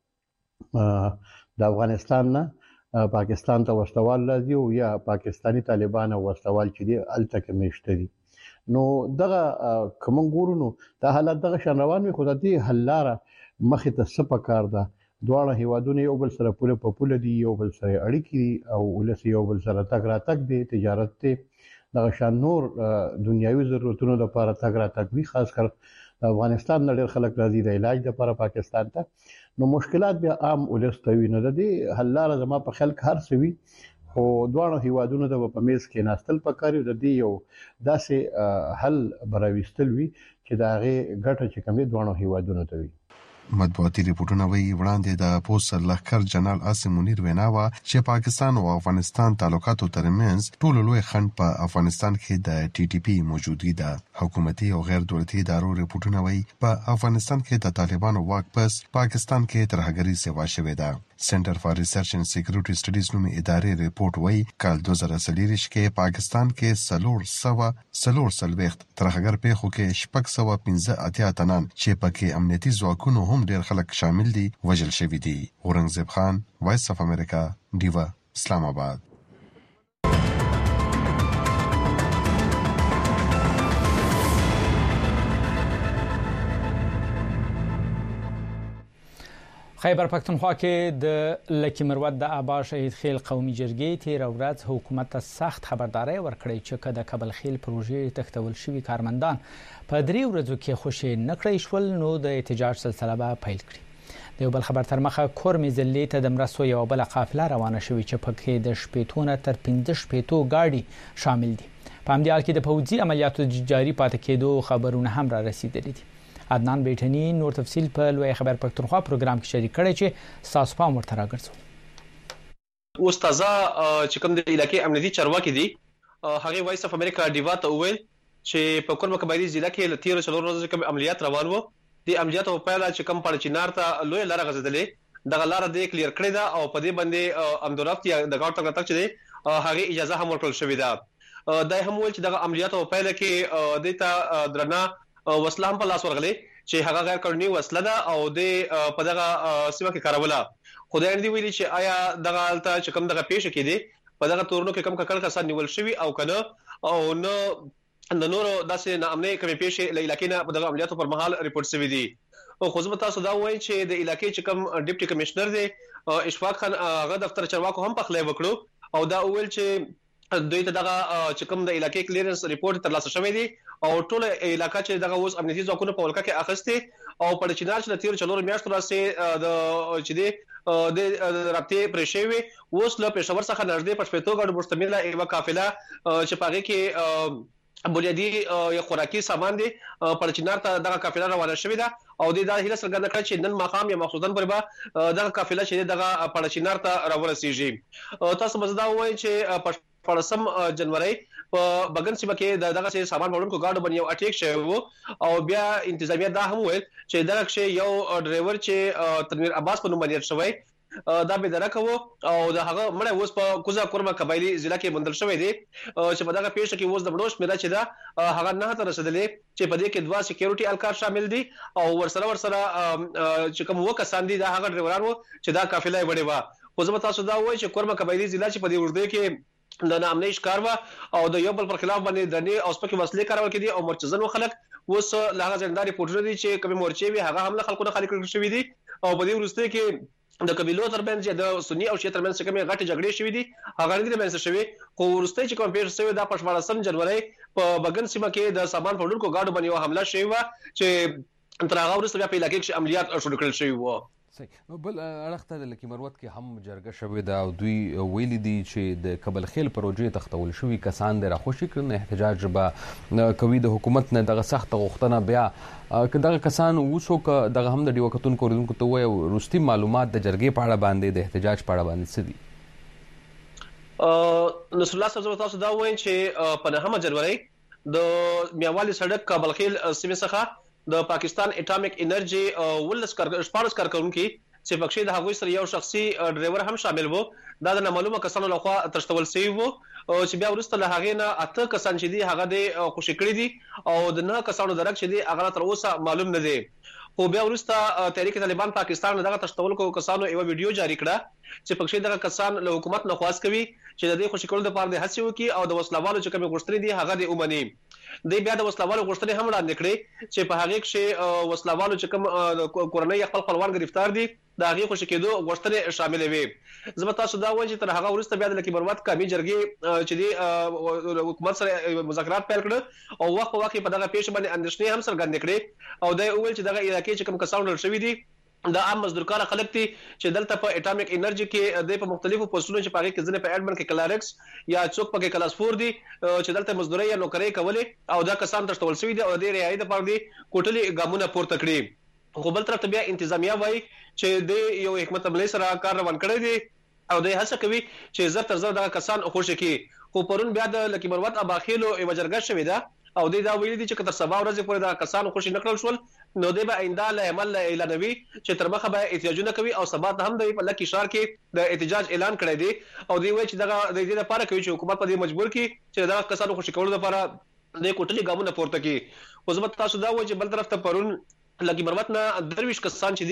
چې د افغانستان نه پاکستان ته وسوال لازم او یا پاکستانی طالبان وسوال چې دی الته کې مشته دي. نو دغه کوم ګورونو د حالت دغه شان روان وي، خو د دې حل لاره مخې ته سپکار ده. دواړه هیوادونه یو بل سره پوله په پوله دي، یو بل سره اړیکې او ولس یو بل سره تګ را تګ دي، تجارت ته دغه شان نور دنیوي ضرورتونو لپاره تګ را تګ وي. خاص کر افغانستان نه ډېر خلک راځي د علاج لپاره پاکستان ته، نو مشکلات بیا عام ولس ته وي. نو د دې حل لاره زما په خیال هر څه وي، خو دواړو هیوادونو ته په میز کې ناستل پکاري، د دې یو داسې حل براويستل وي چې دا غي ګټه چې کومې دواړو هیوادونو ته وي. مطبوعاتي ریپورتونه وایي وړاندې د پوست لښکر جنرال عاصم منیر ویناوه چې پاکستان او افغانستان تعلقاتو ترمنځ ټول لوی خنډ په افغانستان کې د ټي ټي پی موجودګي ده. حکومتي او غیر دولتي ادارو ریپورتونه وایي په افغانستان کې د طالبانو واک پس پاکستان کې ترهګري سیوا شوې ده. سنټر فار ریسرچ اینڈ سکیورټي سټډیز نومي ادارې ریپورت وایي کال دوه زره څلور کې پاکستان کې سلور سوا سلور سلويخت ترهګر پیښو کې شپږ سوه پنځه اتیا تنان چې پکې امنیتي ځواکونو هم ډېر خلک شامل دي وژل شوي دي. اورنګزیب خان، وایس اف امریکا، ډیوا، اسلام آباد. خیبر پښتونخوا کې د لکی مروت د آبا شهید خیل قومي جرګې تیر ورځ حکومت ته سخت خبرداري ورکړې چې کله کابل خیل پروژې تختول شوی کارمندان په درې ورځو کې خوشي نکړې شول نو د احتجاج سلسله به پیل کړي. د یو بل خبر تر مخه کورمي ځلې ته د مرستو یو بل قافله روانه شوې چې پکې د شپېتونه تر پنځه شپېتو گاډي شامل دي. په همدې حال کې د پوځي عملیاتو جاري پاتې کېدو خبرونه هم را رسیدلي دي. عدنان بیٹنی نور تفصیل په لوی خبر پښتونخوا پروګرام کې شریک کړي چې ساسو پام ورته راګرځو. استاد چې کوم د علاقې امنیتي چارواکي دي هغه وایس اف امریکا دیوا ته وویل چې په کورم قبایلی ضلع کې لتیر څلور ورځې کوم عملیات روان وو. د عملیاتو په پیل چې کوم پړ چینار ته لوی لار غزدلې د غلار د کلیر کړی دا او په دې باندې امدورافت یا د ګاټ تک چې دی هغه اجازه هم ورکړل شوې ده. دا هم ول چې د عملیاتو په پیل کې دته درنا وسله هم په لاس ورغلې چې هغه غیر قانوني وسله ده او د په دغه سیمه کې کاروله. خدای دې ویلي چې آیا دغه حالت چې کوم دغه پیښه کې دي په دغه تورنو کې کم ککړ کسان نیول شوی او کنه او نو د نورو داسې نامنه کومې پیښه له علاقې نه په دغه عملیاتو پر مهال ریپورت شوی دي. او خو زه تاسو دا وایم چې د علاقې چې کوم ډیپټي کمشنر دی اشفاق خان هغه دفتر چرواکو هم په خلای وکړو او دا ویل چې دوی ته دغه چې کوم د علاقې کلیرنس ریپورت ترلاسه شوی دی او ټول علاقې چې دغه اوس امنیتي ځواکونو په ولکه کې اخیسته او په چینار چې تیر چلور میاشتو راځي د چې دی د رابطې پرشوي اوس له پېښور څخه نږدې پښپېتو غړ مشتمله یو قافله چې پاګه کې بنیادی یا خوراکي سامان دي په چینار ته دغه قافله روانه شوې ده او د دې هله څرګنده کړ چې نن مقام یا مخصوصن پر به دغه قافله چې دغه په چینار ته راورسیږي. تاسو مزدا وایي چې پړسم جنوري په بغن سیمه کې دغه سامان وړونکو گاډو باندې یو اٹیک شوی او بیا انتظامیه دا هم ویل چې دغه شی یو ډرایور چې تنویر عباس په نوم باندې شوی دا به درکو او د هغه مړ اوس په کوزا کورما قبایلی ضلع کې بندل شوی دی چې په دغه پیښه کې اوس د بډوش میرا چې دا هغه نه تر رسیدلې چې په دې کې دوا سکیورټي الکار شامل دي او ورسره ورسره چې کوم وکسان دي دا هغه ډرایورانو چې دا قافله وړي وا. خو زه تاسو دا وایي چې کورما قبایلی ضلع چې په دې ورده کې د نامنه ښکار وا او د یو بل پر خلاف باندې درنې او سپکې وسلې کارول کړي او مرچزن خلک اوس لغه ځنداري پورټر دي چې کوم مورچې وي هغه هم خلکو نه خلک کړی شوی دي او په دې ورسته کې د قبيلو ترمنځ د سنی او شیعه ترمنځ کومه غټه جګړې شوې دي هغه نه دي منځ شوی خو ورسته چې کوم پیښه شوی دا پښوړسم جنوري په بغن سیمه کې د سامان پړونکو گاډو باندې حمله شوی و چې تر هغه ورسته په علاقې کې عملیات شروع کړل شوی و. بل اړخته د لکی مروت کې هم جرګه شوې ده او دوی ویلي دي چې د کابل خیل پروژې تختول شوی کسان د راخوشي کړنه احتجاج به کوي د حکومت نه دغه سخت غوښتنه بیا کداغه کسان وسو ک دغه هم د ډیوکتون کوردونکو ته وایي روستي معلومات د جرګې په اړه باندې د احتجاج په اړه باندې څه دي. ا نصر الله صاحب تاسو دا وایي چې په نهمه جنوري د میاوالي سړک کابل خیل سیمه څخه د پاکستان اټامیک انرژي ولس کارګر کارکونکو چې پکښې د هغوی سره یو شخصي ډرایور هم شامل وو دا د معلومه کسانو لخوا ترشتول شوی وو چې بیا ورسته له هغه نه اته کسان چې دي هغه د خوشی کړی دي او د نه کسانو درک چې دي هغه تر اوسه معلوم نه دي. خو بیا ورسته تحریک طالبان پاکستان دغه ترشتول کو کسانو یو ویډیو جاری کړه چې پکښې دغه کسان له حکومت نه خواست کوي چې د دې خوشی کولو لپاره د هڅې وکړي او د وسلوالو چې کوم غوښتنې دي هغه د اومني. د بیا د وسلوالو غوښتنې هم وړاندې کړې چې په هغه کې وسلوالو چې کوم کورنۍ خپل خپلوان گرفتار دي دا هغه خوشی کېدو غوښتنې شامل وي. زما تاسو دا وایي چې تر هغه ورسته بیا د لکی مروت قومي جرګې چې دی حکومت سره مذاکرات پیل کړ او وخت په وخت په دغه پیښه باندې اندېښنې هم څرګندې کړې او دا ویل چې دغه علاقې چې کوم کسان ورشوي دي دا عام مزدورکار خلک دي چې دلته په اټامیک انرژي کې د په مختلفو پوسټونو چې پاره کې ځنه په اډمن کې کلارکس یا څوک په کې کلاس فور دي چې دلته مزدوري یا نوکری کولې او دا کسان ترشتول شوی دي او د رعایت لپاره دي کوټلي ګامونه پورته کړی. خو بل طرف ته بیا انتظامیه وایي چې د یو حکمت عملی سره کار روان کړی دی او د هڅه کوي چې زر تر زر دغه کسان خوشی کړي. خو پرون بیا د لکی مروت اباخیلو یو جرګه شوې ده او د دا ویلي دي چې تر سبا ورځې پورې د کسانو خوشی نکړل شول نو د به آینده له عمل اعلانوي چې تر مخه به احتجاجونه کوي او سبا هم د لکی شهر کې د احتجاج اعلان کړی دی او دی وایي چې دغه د دې لپاره کوي چې حکومت په دې مجبور کړي چې دغه کسانو خوشی کولو لپاره د کوټلي ګامونه پورته کړي. خو زما تاسو دا وایي چې بل طرف ته پرون لکی مروت نه درویش کسان چې دي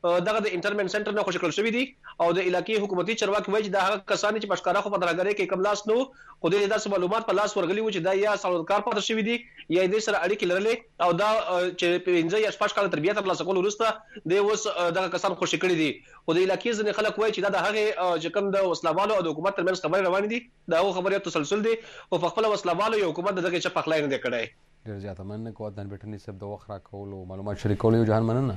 دغه د انټرمنټ سنټر نه خوشکل شوې دي او د علاقې حکومتي چارواکي وایي دا هغه کسان چې پښکارا خو په درګرې کې کم لاس نو خو د داسې معلومات په لاس ورغلي و چې دا یا سالونکار پاتې شوی دي یا د سره اړیکې لرلې او دا چې پنځه یا شپږ کال تربیته تر لاسه کول وروسته د اوس دغه کسان خوشی کړي دي خو د علاقې ځنې خلک وایي چې دا د هغه چې کوم د وسلوالو او د حکومت ترمنځ خبرې روانې دي دا هغه خبرې تسلسل دي او په خپل وسلوالو یو حکومت دغه چې پخلای نه کړي. ډیر زیاته مننه کوم د بیٹنی سب د وخت را کول او معلومات شریکول یو جهان مننه.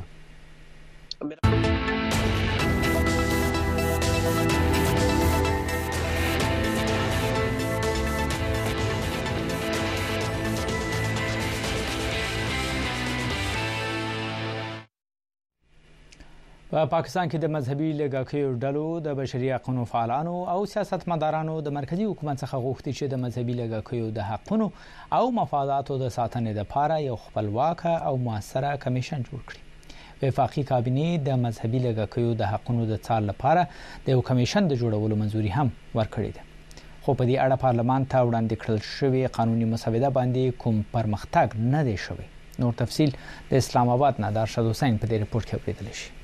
په پاکستان کې د مذهبي لږکیو ډلو د بشري حقوقو فعالانو او سیاستمدارانو د مرکزی حکومت څخه غوښتي چې د مذهبي لږکیو د حقوقو او مفاداتو د ساتنې لپاره یو خپلواک او موثره کمیشن جوړ کړي. وفاقي کابینه د مذهبي لږکیو د حقوقو د څار لپاره د یو کمیشن د جوړولو منځوري هم ورکړې ده. خو په دې اړه پارلمان ته وړاندې کړل شوی قانوني مسوده باندې کوم پرمختګ نه دی شوی. نور تفصيل د اسلام آباد نه د ارشد حسین په دې ریپورت کې اوریدل شي.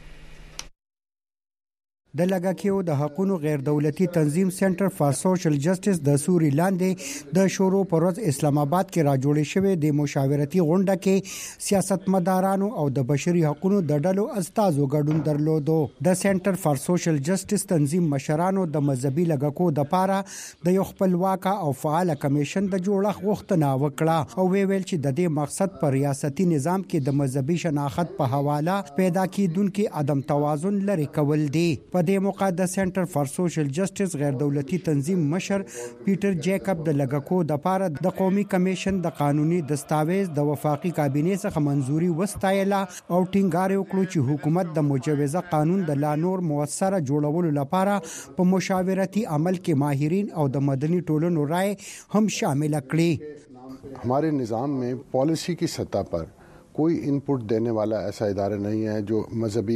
د لږکیو د حقوقو غیر دولتي تنظیم سنټر فار سوشل جسټس د سوري لاندې د شورو پر ورځ اسلام آباد کې را جوړې شوې د مشاورتي غونډه کې سیاستمدارانو او د بشري حقوقو د ډلو استازو ګډون درلودو. د سنټر فار سوشل جسټس تنظیم مشرانو د مذهبي لږکو د پاره د یو خپلواک او فعال کمیشن د جوړښت غوښتنه وکړه او ویل چې د دې مقصد پر ریاستي نظام کې د مذهبي شناخت په حواله پیدا کیدونکو عدم توازن لري کول دي. په دې موقع د سنټر فار سوشل جسټس غیر دولتي تنظیم مشر پیټر جیکب د لږکو د پاره د قومي کمیشن د قانوني دستاویز د وفاقي کابینه څخه منځوري وستایله او ټینګار وکړ چې حکومت د مجوزه قانون د لا نور موثره جوړولو لپاره په مشاورتي عمل کې ماهرین او د مدني ټولنو رائے هم شامل کړي. हमारे निज़ाम में पॉलिसी की सतह पर कोई इनपुट देने वाला ऐसा इदारा नहीं है जो मजहबी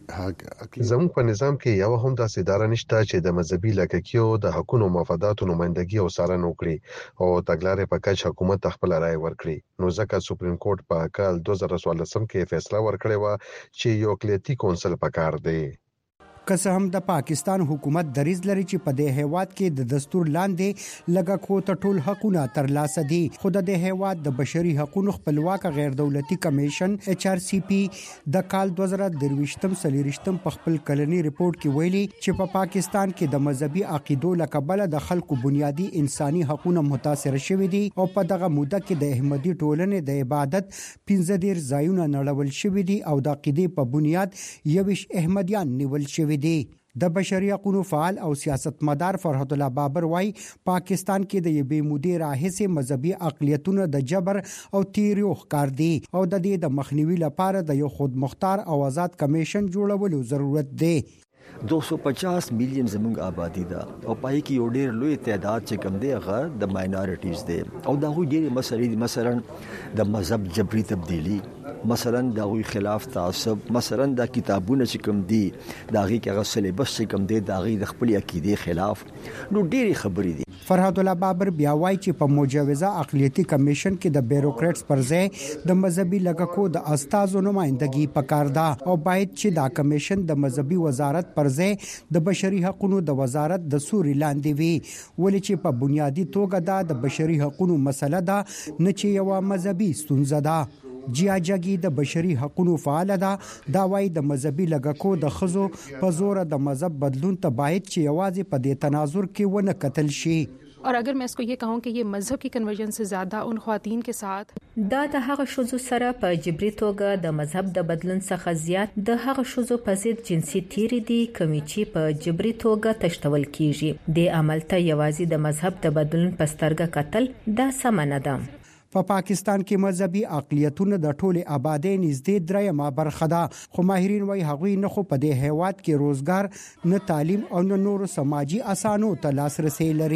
हक زموږ په نظام کې یو هم داسې اداره نشته چې د مذهبي لږکیو د حقوقو مفاداتو نمائندګي او څارنه وکړي او تګلارې په کچ حکومت خپل رائے ورکړي. نو ځکه سپریم کورټ په کال دوه زره څوارلس کې فیصله ورکړې و چې یو اقلیتي کونسل پکار دی. که څه هم د پاکستان حکومت دریځ لري چې په دې هیواد کې د دستور لاندې لږکو ته ټول حقوقونه ترلاسه دي، خو د دې هیواد د بشري حقوقو خپلواک غیر دولتي کمیشن ایچ آر سی پی د کال دوه زره درویشتم سلیریشتم په خپل کلنی ریپورت کې ویلي چې په پا پاکستان کې د مذهبي عقیدو لکبله د خلکو بنیادی انساني حقوقونه متاثر شوي دي او په دغه موده کې د احمدي ټولنې د عبادت پنځه ډیر ځایونه نړول شوي دي او د عقیدې په بنیاد یوش احمدیان نیول شوي دي. د بشري حقوقو فعال او سیاستمدار فرحت الله بابر وايي پاکستان کې د یبې مودې راهیسې مذهبي اقلیتونو د جبر او تیریو ښکار دي او د دې د مخنیوي لپاره د یو خود مختار او آزاد کمیشن جوړولو ضرورت دی. دو سو پچاس میلیون زموږ آبادی ده او پای کې یو ډېر لوی تعداد چې کم دی هغه د ماینورټیز دی او دا غوي ډېر مسلې مثلا د مذهب جبري تبدیلی، مثلا د غوي خلاف تعصب، مثلا د کتابونه چې کم دي دا غي کې هغه سلیبس چې کم دی دا غي د خپل عقیده خلاف، نو ډېری خبرې دي. فرحت الله بابر بیا وایي چې په مجوزه اقلیتي کمیشن کې د بیوروکریټس پر ځای د مذهبي لږکو د استازو نمائندګي پکار ده او باید چې دا کمیشن د مذهبي وزارت پر ځای د بشري حقوقو د وزارت د سوري لاندې وي، ولې چې په بنیادی توګه دا د بشري حقوقو مسله ده نه چې یو مذهبي ستونزه ده. جیا جګي د بشري حقوقو فعال ده، دا وايي د مذهبي لږکو د خزو په زور د مذهب بدلون ته باید چې یوازې په دې تناظر کې ونه کتل شي. और अगर मैं इसको ये कहूँ कि ये मजहब की कन्वर्जन से ज़्यादा उन ख्वातीन के साथ دا د هغه شوزو سره په جبري توګه د مذهب د بدلون څخه زیات د هغه شوزو په ضد جنسي تیری دي کومي چې په جبري توګه تشتول کیږي. د عمل ته یوازې د مذهب د بدلون پسترګه قتل دا سم نه ده. په پا پاکستان کې مذهبي اقلیتونه د ټوله آبادی نږدې درېمه برخه ده، خو ماهرین وايي هغوی نه خو په دې هیواد کې روزګار، نه تعلیم او نه نور سماجی اسانو ته لاسرسي لري.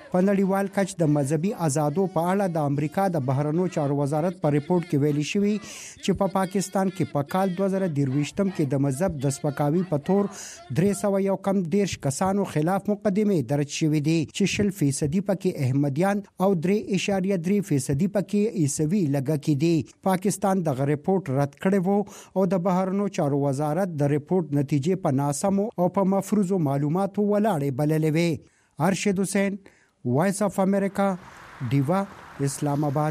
په نړیوال کچ د مذهبي آزادو په اړه د امریکا د بهرنیو چارو وزارت په ریپورت کې ویلي شوی چې په پا پاکستان کې په کال دوه زره درویشتم کې د مذهب د سپکاوي په تور درې سوه یو کم دیرش کسانو خلاف مقدمه درج شوې دي چې شل فیصدي پکې احمدیان او درې اشاریه درې فیصدي پکې عیسوي لګکې دي. پاکستان دغه ریپورت رد کړی وو او د بهرنیو چارو وزارت د ریپورت نتیجې په ناسمو او په مفروضو معلوماتو ولاړې بللې وې. ارشد حسین، وایس اف امریکا، ډیوا، اسلام آباد.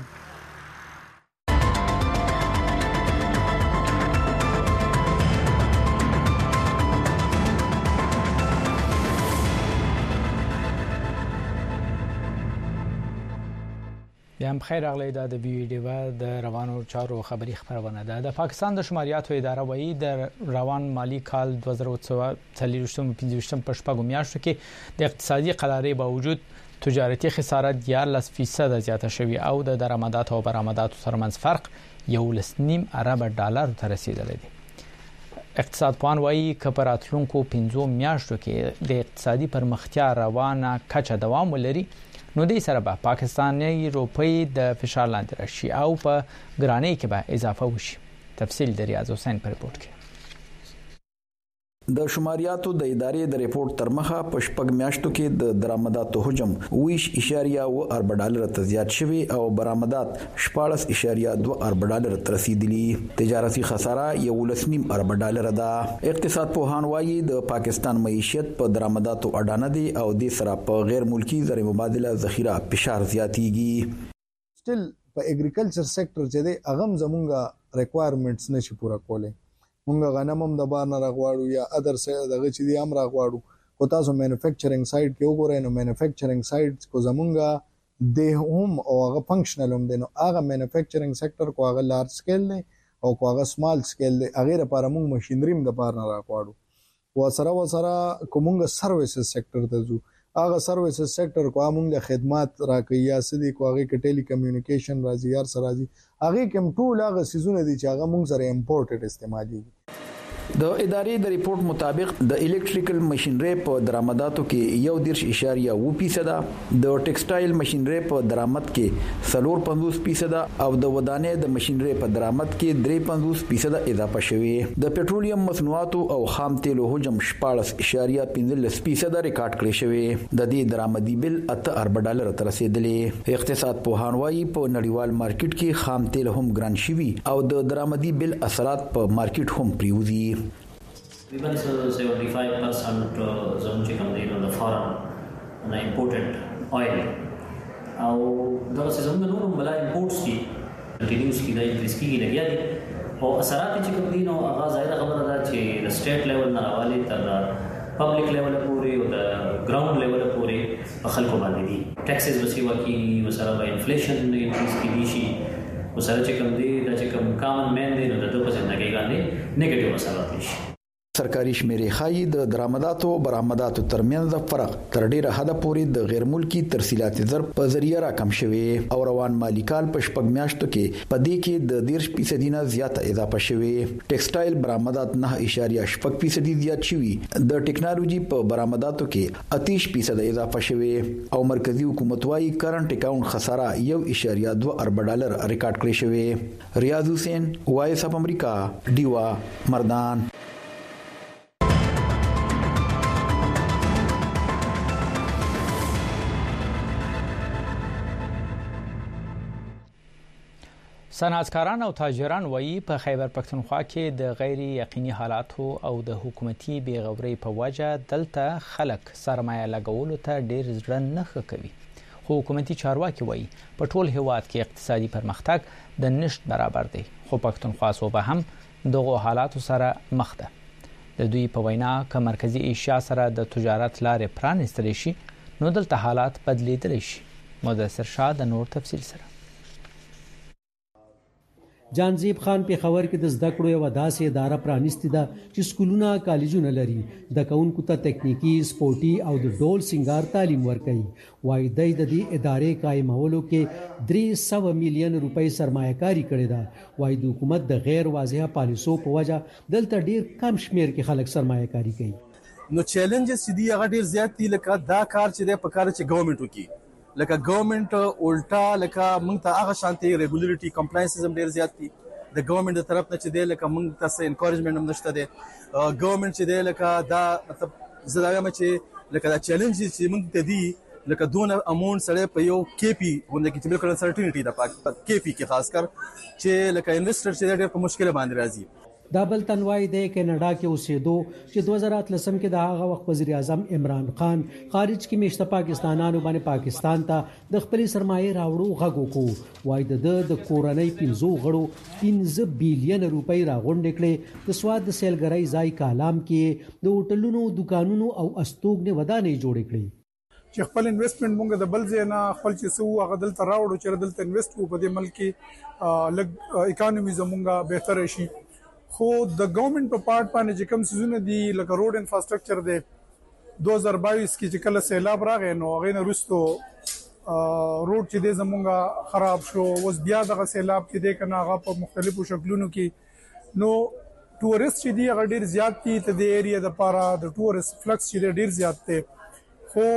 یم خیر اغلی دا د بي ډیوا د روانو چارو خبري خبرونه ده. د پاکستان د شماریاتو اداره وایي د روان مالی کال دوه زره څلوېښت پنځه په شپږو میاشتو کې د اقتصادي قلارې باوجود تجارتي خسارت یارلس فیصد زیاته شوې او د درآمدات او برآمداتو ترمنځ فرق یولس نیم ارب ډالر ته رسیدلی دی. اقتصاد پوهان وایي که په راتلونکو پنځو میاشتو کې د اقتصادي پرمختیا روانه کچه دوام ولري نو دې سره به پاکستاني روپۍ د فشار لاندې راشي او په ګرانۍ کې به اضافه وشي. تفصیل د ریاض حسین په رپورت کې. د شماریاتو د ادارې د ریپورت تر مخه په شپږ میاشتو کې د درآمداتو حجم ویش اشاریه و ارب ډالر ته زیات شوی او برآمدات شپاړس اشاریه دوه ارب ډالر ته رسیدلی. تجارتي خساره یولس نیم ارب ډالر ده. اقتصاد پوهان وایي د پاکستان معیشت په درآمداتو اډانه دي او د سره په غیر ملکی زر مبادله ذخیره فشار زیاتیږي. سټیل په اګریکلچر سېکټر چې دی اغم زمونږه ریکوایرمنټس نشي پورا کولی. مونږ غنم هم د بار نه راغواړو یا ادر سه دغه چې دی هم راغواړو. کو تاسو مینوفیکچرینګ سایت کې وګورئ نو مینوفیکچرینګ سایت کو زمونږه د هم او هغه فنکشنل هم دی نو هغه مینوفیکچرینګ سېکټر کو هغه لارج سکیل دی او کو هغه سمال سکیل دی. هغه لپاره مونږ ماشينري د بار نه راغواړو. و سره و سره کومه سرویسز سېکټر ته ځو. هغه سرویسز سېکټر کو موږ خدمات راکوي یا سدي کو هغه کې ټيلي کمیونیکیشن راځي یار سره راځي هغه کوم ټول هغه سيزونه دي چې هغه موږ سره امپورټډ استعمالي. د ادارې د ریپورت مطابق د الکتریکل ماشينري په درآمداتو کې یو دیرش اشاریه و فیصد، د ټیکسټایل ماشينري په درآمد کې څلور پنځوس فیصد او د ودانۍ د ماشينري په درآمد کې درې پنځوس فیصد اضافه شوی. د پټرولیم مصنوعاتو او خام تیلو حجم شپاړس اشاریه پنځلس فیصد ریکارډ کړی شوی. د دې درآمدي بل اته ارب ډالر ته رسیدلی. اقتصاد پوهان وایي په نړیوال مارکیټ کې خام تیل هم ګران شوی او د درآمدي بل اثرات په مارکیټ هم پریوزي. Even so, seventy-five percent زموږ چې کوم دی نو د فارن نه امپورټډ اویل او دا چې زموږ نور بلا امپورټس دي کنټینیوس کی دا انکریز کیږي لګیا دي او اثرات چې کوم دي نو هغه ظاهر خبره ده چې د سټیټ لیول نه راوالي تر پبلک لیول پورې او د ګراوند لیول پورې په خلکو باندې دي. ټیکسز وسیوا کی وسره انفلیشن انکریز کیږي شي وسره چې کوم دي دا چې کوم کامن مین دی نو د په ژوندۍ باندې نیگیټیو اثرات شي. سرکاري شمیرې ښایي د درآمداتو او برآمداتو ترمنځ فرق تر ډیره حد پورې د غیر ملکی ترسیلات ضرب په ذریعہ راکم شوی او روان مالی کال په شپږ میاشتو کې په دې کې د دیرش فیصد نه زیاته اضافه شوی. ټیکسټایل برآمدات نه اشاریه شپږ فیصد زیات شوی. د ټیکنالوژي په برآمداتو کې اتیش فیصد اضافه شوی او مرکزی حکومت وايي کرنٹ اکاونټ خساره یو اشاریه دوه ارب ډالر ریکارډ کړی شوی. ریاض حسین، وایس اف امریکا، ډیوا، مردان. صنعتکاران او تاجران وایي په خیبر پښتونخوا کې د غیر یقیني حالاتو او د حکومتي بیغورۍ په وجه دلته خلک سرمایه لګولو ته ډیر زړه نه ښه کوي. خو حکومتي چارواکي وایي په ټول هیواد کې اقتصادي پرمختګ د نشټ برابر دی خو پښتونخوا صوبه هم دغه حالاتو سره مخ ده. د دوی په وینا که مرکزی ایشیا سره د تجارت لارې پرانیستل شي نو دلته حالات بدلیدلی شي. مدثر شاه د نور تفصیل سره. جانزیب خان په خبر کې د زده کړو یو داسې اداره پرانیستي ده چې سکولونه کالجونه لري د کونکو ته تکنیکی سپورتي او د ډول سنگار تعلیم ورکوي. وایي د دې ادارې قائمولو کې درې سوه میلیون روپۍ سرمایه کاری کړې ده. وایي د حکومت د غیر واضحه پالیسو په وجه دلته ډیر کم شمیر کې خلک سرمایه کاری کوي. نو چیلنجز چې دی هغه ډیر زیات دي لکه دا کار چې د په کار چې ګورنمنت وکي لکه ګورنمنت الټا لکه موږ ته هغه شانتي ریګولیټری کمپلاینسز هم ډیر زیات دي د ګورنمنت د طرف نه چې دی لکه موږ تاسو انکوریجمنت هم نشته دی ګورنمنت چې دی لکه دا مطلب زه دا وایم چې لکه دا چیلنج چې موږ ته دی لکه دونه امون سره په یو کیپی باندې کې چې بالکل انسرټینټی د پاک کیپی کې خاص کر چې لکه انویسټر چې ډېر په مشکل باندې راځي دا بل تنوای د کینیډا کې اوسېدو چې دوه زره اتلس کې د هغه وخت وزیر اعظم عمران خان خارج کې میشته پاکستانانو باندې پاکستان ته د خپل سرمایه راوړو غږ وکړو وای د د کورنۍ پنځو غړو پنځه بیلیون روپۍ راغونډ کړي د سواد د سیلګرۍ ځای کالام کې د هوټلونو دکانونو او استوګنې ودانې جوړې کړې چې خپل انویسټمنټ مونږ د بل ځای نه خپل چې سو هغه دلته راوړو چې دلته انویسټ وو په دې ملک کې لګ اکانومي زمونږه بهتر شي خو د ګورنمنت په پارت باندې چې کوم سيزونه دي لکه روډ انفراستراکچر دی دوه هزار بایس کې چې کله سیلاب راغی نو هغه نه رستو روډ چې دی زمونږه خراب شو اوس بیا دغه سیلاب چې دی کنه هغه په مختلفو شکلونو کې نو ټورست چې دی هغه ډیر زیات دي ته د ایریا د پاره د ټورست فلکس چې ډیر زیات دی خو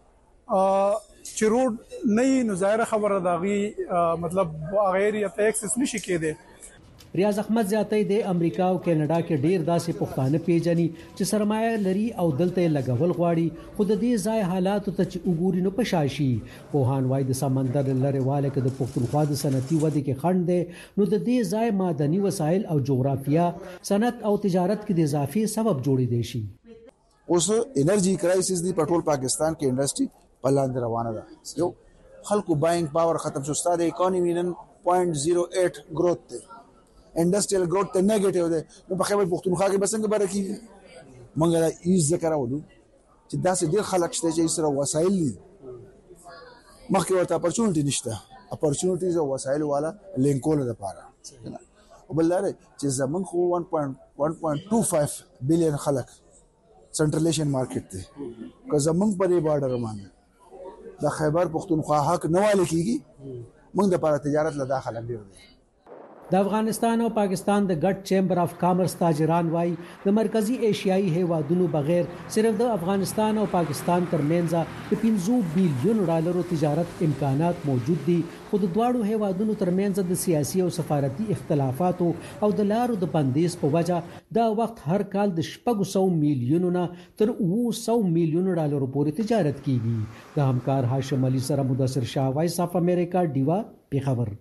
چې روډ نه نو ظاهر خبره داغي مطلب غیر یا ایکسس نشي کېده ریاض احمد زیاتې د امریکا او کینیډا کې ډیر داسې پښتانه پیژني چې سرمایه لري او دلته لګول غواړي خو د دې ځای حالاتو ته چې وګوري نو پشاشي پوهان وای د سمندر لری واله کې د پښتونخوا د صنعتي ودې کې خند دی نو د دې ځای معدني وسایل او جغرافیه صنعت او تجارت کې د اضافي سبب جوړې دي شي اوس انرژي کرایسس دی په ټول پاکستان کې انډستری په لاندې روانه ده یو خلکو باینګ پاور ختم شو ستاره اکانومي نن پوینټ زیرو ایټ گروث دی انډستریال گروث ته نیگیټیو دی نو په خیبر پختونخوا کې بسنګ بره کیږي مونږ دا یې ذکر اورو چې دا سه ډیر خلک شته چې سره وسایل دي مخکې ورته اپورچونټی نشته اپورچونټیز او وسایل والا لینکول د پاره او بل لري چې زمون خو one point two five بلین خلک سنټرل ایشین مارکیټ دی که زمون په بارډر باندې د خیبر پختونخوا حق نه والي کیږي موږ د پاره تجارت له داخله ډیر دی د افغانستان او پاکستان د ګډ چیمبر اف کامرس تاجران وای د مرکزی ایشیایي هیوادونو بغیر صرف د افغانستان او پاکستان ترمنځ د پنځه بیلیون ډالرو تجارت امکانات موجود دي خو د دواړو هیوادونو ترمنځ د سیاسي او سفارتي اختلافاتو او د لارو د بندیز په وجه دا وخت هر کال د شپږ سوه میلیونو نه تر اوه سوه میلیونو ډالرو پورې تجارت کیږي د همکار هاشم علي سره مدثر شاه وایس اف امریکا دیوا پیښور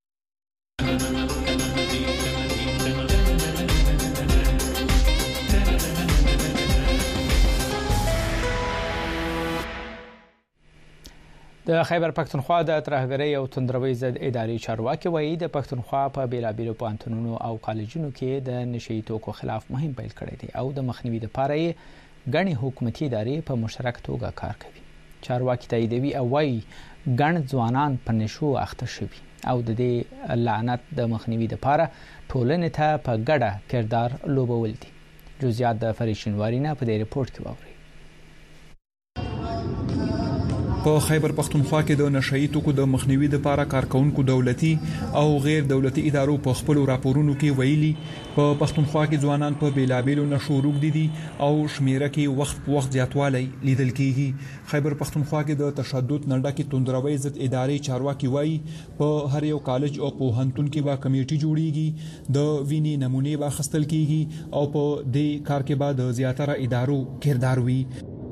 د خیبر پښتونخوا د ترهګرۍ او تندروي ضد اداري چارواکي وایي د پښتونخوا په بیلابیلو پوهنتونونو او کالجونو کې د نشئی توکو خلاف مهم پیل کړی دی او د مخنیوي لپاره یې ګڼې حکومتي ادارې په مشترک توګه کار کوي چارواکي تاییدوي او وایي ګڼ ځوانان په نشو اخته شوي او د دې لعنت د مخنیوي لپاره ټولنې ته په ګډه کردار لوبول دي جزئیات د فریشنواری نه په دې ریپورت کې واورئ په خیبر پښتونخوا کې د نشئی توکو د مخنیوي لپاره کارکونکو دولتي او غیر دولتي ادارو په خپل راپورونو کې ویلي په پښتونخوا کې ځوانان په بیلابیلو نشو روږدي دي او شمیره کې وخت په وخت زیاتوالی لیدل کیږي خیبر پښتونخوا کې د تشدد نړه کې تندروي ضد ادارې چارواکي وایي په هر یو کالج او پوهنتون کې با کمیټي جوړیږي د ویني نمونه واخستل کیږي او په دې کار کې بعد زیاتره ادارو کردار وي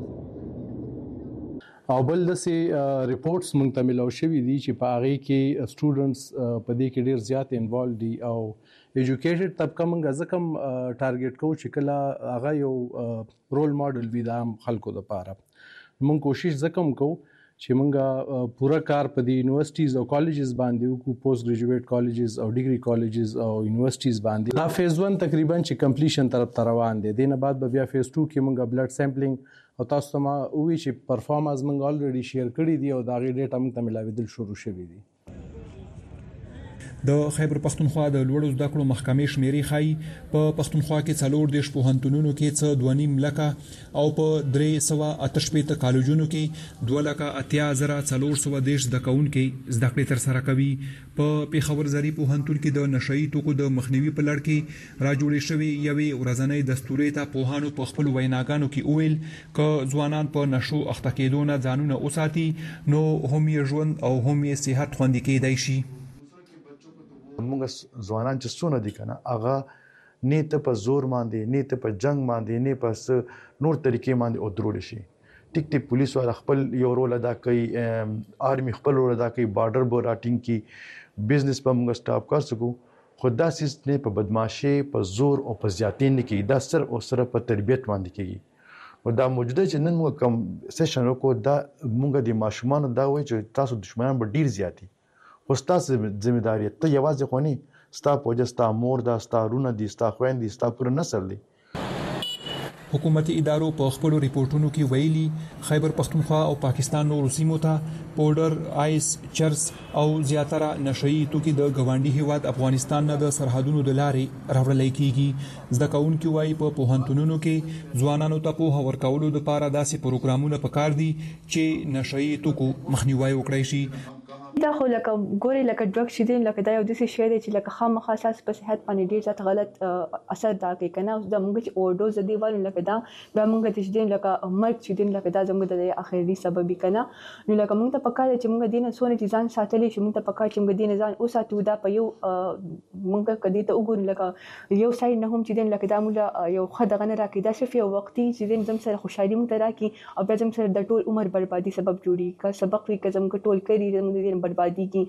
او بل دسې ریپورتس مونږ ته ملو شوې دي چې په هغه کې سټوډنټس په دې کې ډیر زیات انوالو دي او ایجوکیټډ طبقه مونږ ځکم ټارګټ کوو چې کله هغه یو رول ماډل وي د خلکو لپاره مونږ کوشش ځکم کوو چې مونږه پورا کار په دې یونیورسيټیز او کالجز باندې وکړو پوسټ ګریجویټ کالجز او ډیګري کالجز او یونیورسيټیز باندې دا فیز ون تقریبا چې کمپلیشن طرف ته روان دي دینه بعد بیا فیز ټو کې مونږه بلډ سیمپلینګ او تاسو ته ما وی چې پرفارمنس موږ الریډي شیر کړی دی او دا غي ډیټا موږ ته ملاویدل شروع شوی دی د خیبر پښتونخوا د لوړو زده کړو محکمې شمیرې ښایي په پښتونخوا کې څلور دیش پوهنتونونو کې څه دوه نیم لکه او په درې سوه اته شپېته کالجونو کې دوه لکه اتیا زره څلور سوه دیش زده کوونکي زده کړې ترسره کوي. په پېښور زري پوهنتون کې د نشهیي توکو د مخنیوي په لړ کې راجوړې شوې یوې ورځنۍ دستورې ته پوهانو په خپلو ویناګانو کې وویل که ځوانان په نشو اخته کېدو نه ځانونه وساتي نو هم یې ژوند او هم یې صحت خوندي کېدای شي. موږ ځوانان چې څونه دي کنه هغه نه ته په زور باندې نه ته په جنگ باندې نه په نور طریقې باندې او درول شي. ټیک ټیک پولیس والا خپل یو رول ادا کوي، آرمي خپل رول ادا کوي، بارډر بو راټینګ کی، بزنس په موږ سټاپ کار سکو. خدا سیس نه په بدمعشي په زور او په زیاتین نه کې دا سر او سره په تربيت باندې کېږي. او دا موجوده چې نن موږ کوم سیشن وکړو دا موږ د ماشومان دا وایي چې تاسو دشمنان به ډیر زیاتی خو تاسو ځمېداري ته یوازې خو نه ستا پوجا ستا مور دا ستا رونه دي ستا خويندې ستا پر نسل دي. حکومتي ادارو په خپل ریپورتونو کې ویلي خیبر پښتونخوا او پاکستان نورو سیمو ته پودر، آیس، چرس او زیاتره نشئی توکي د ګاونډي هیواد افغانستان نه د سرحدونو د لارې راوړل کېږي. زده کوونکي وايي په پوهنتونونو کې ځوانانو ته په ورکولو لپاره داسې پروګرامونه پکار دي چې نشئی توکو مخنیوي وکړي شي. دا خو لکه ګوري لکه ډرګ شې دي لکه دا یو داسې شی دی چې لکه خامخا اساس په صحت باندې ډیر ځات غلط اثر دا کوي کنه. اوس دا موږ چې اوډوز دی وایو لکه دا دا موږ چې دین لکه مرګ چې دین لکه دا زموږ د اخري سبب کنه. نو لکه موږ ته پکاره چې موږ دینه سونه چې ځان ساتلی شي، موږ ته پکاره چې موږ دینه ځان اوساتو. دا په یو موږ کدي ته وګورو لکه یو سای نه هم چې دین لکه دا موږ یو خدغه نه راکې دا شفي او وختي چې دین زم سره خوشحالي مو ته راکې او بیا زم سره د ټول عمر بربادي سبب جوړي کا سبق وی کزم ټول کوي زموږ دین بربادي کی.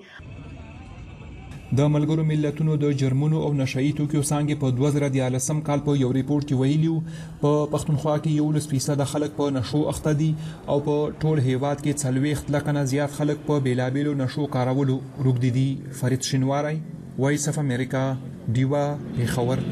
د ملګرو ملتونو د جرمونو او نشئی توکو څنګه په دوه زره دیارلسم کال په یو ریپورت کې ویلیو په پښتونخوا کې یو لس فیصد خلک په نشو اخته دي او په ټول هیواد کې څلوېښت لکه نه زیات خلک په بیلابیلو نشو کارولو روږدي دي. فرید شینواری، وایس اف امریکا، دیوا، پېښور.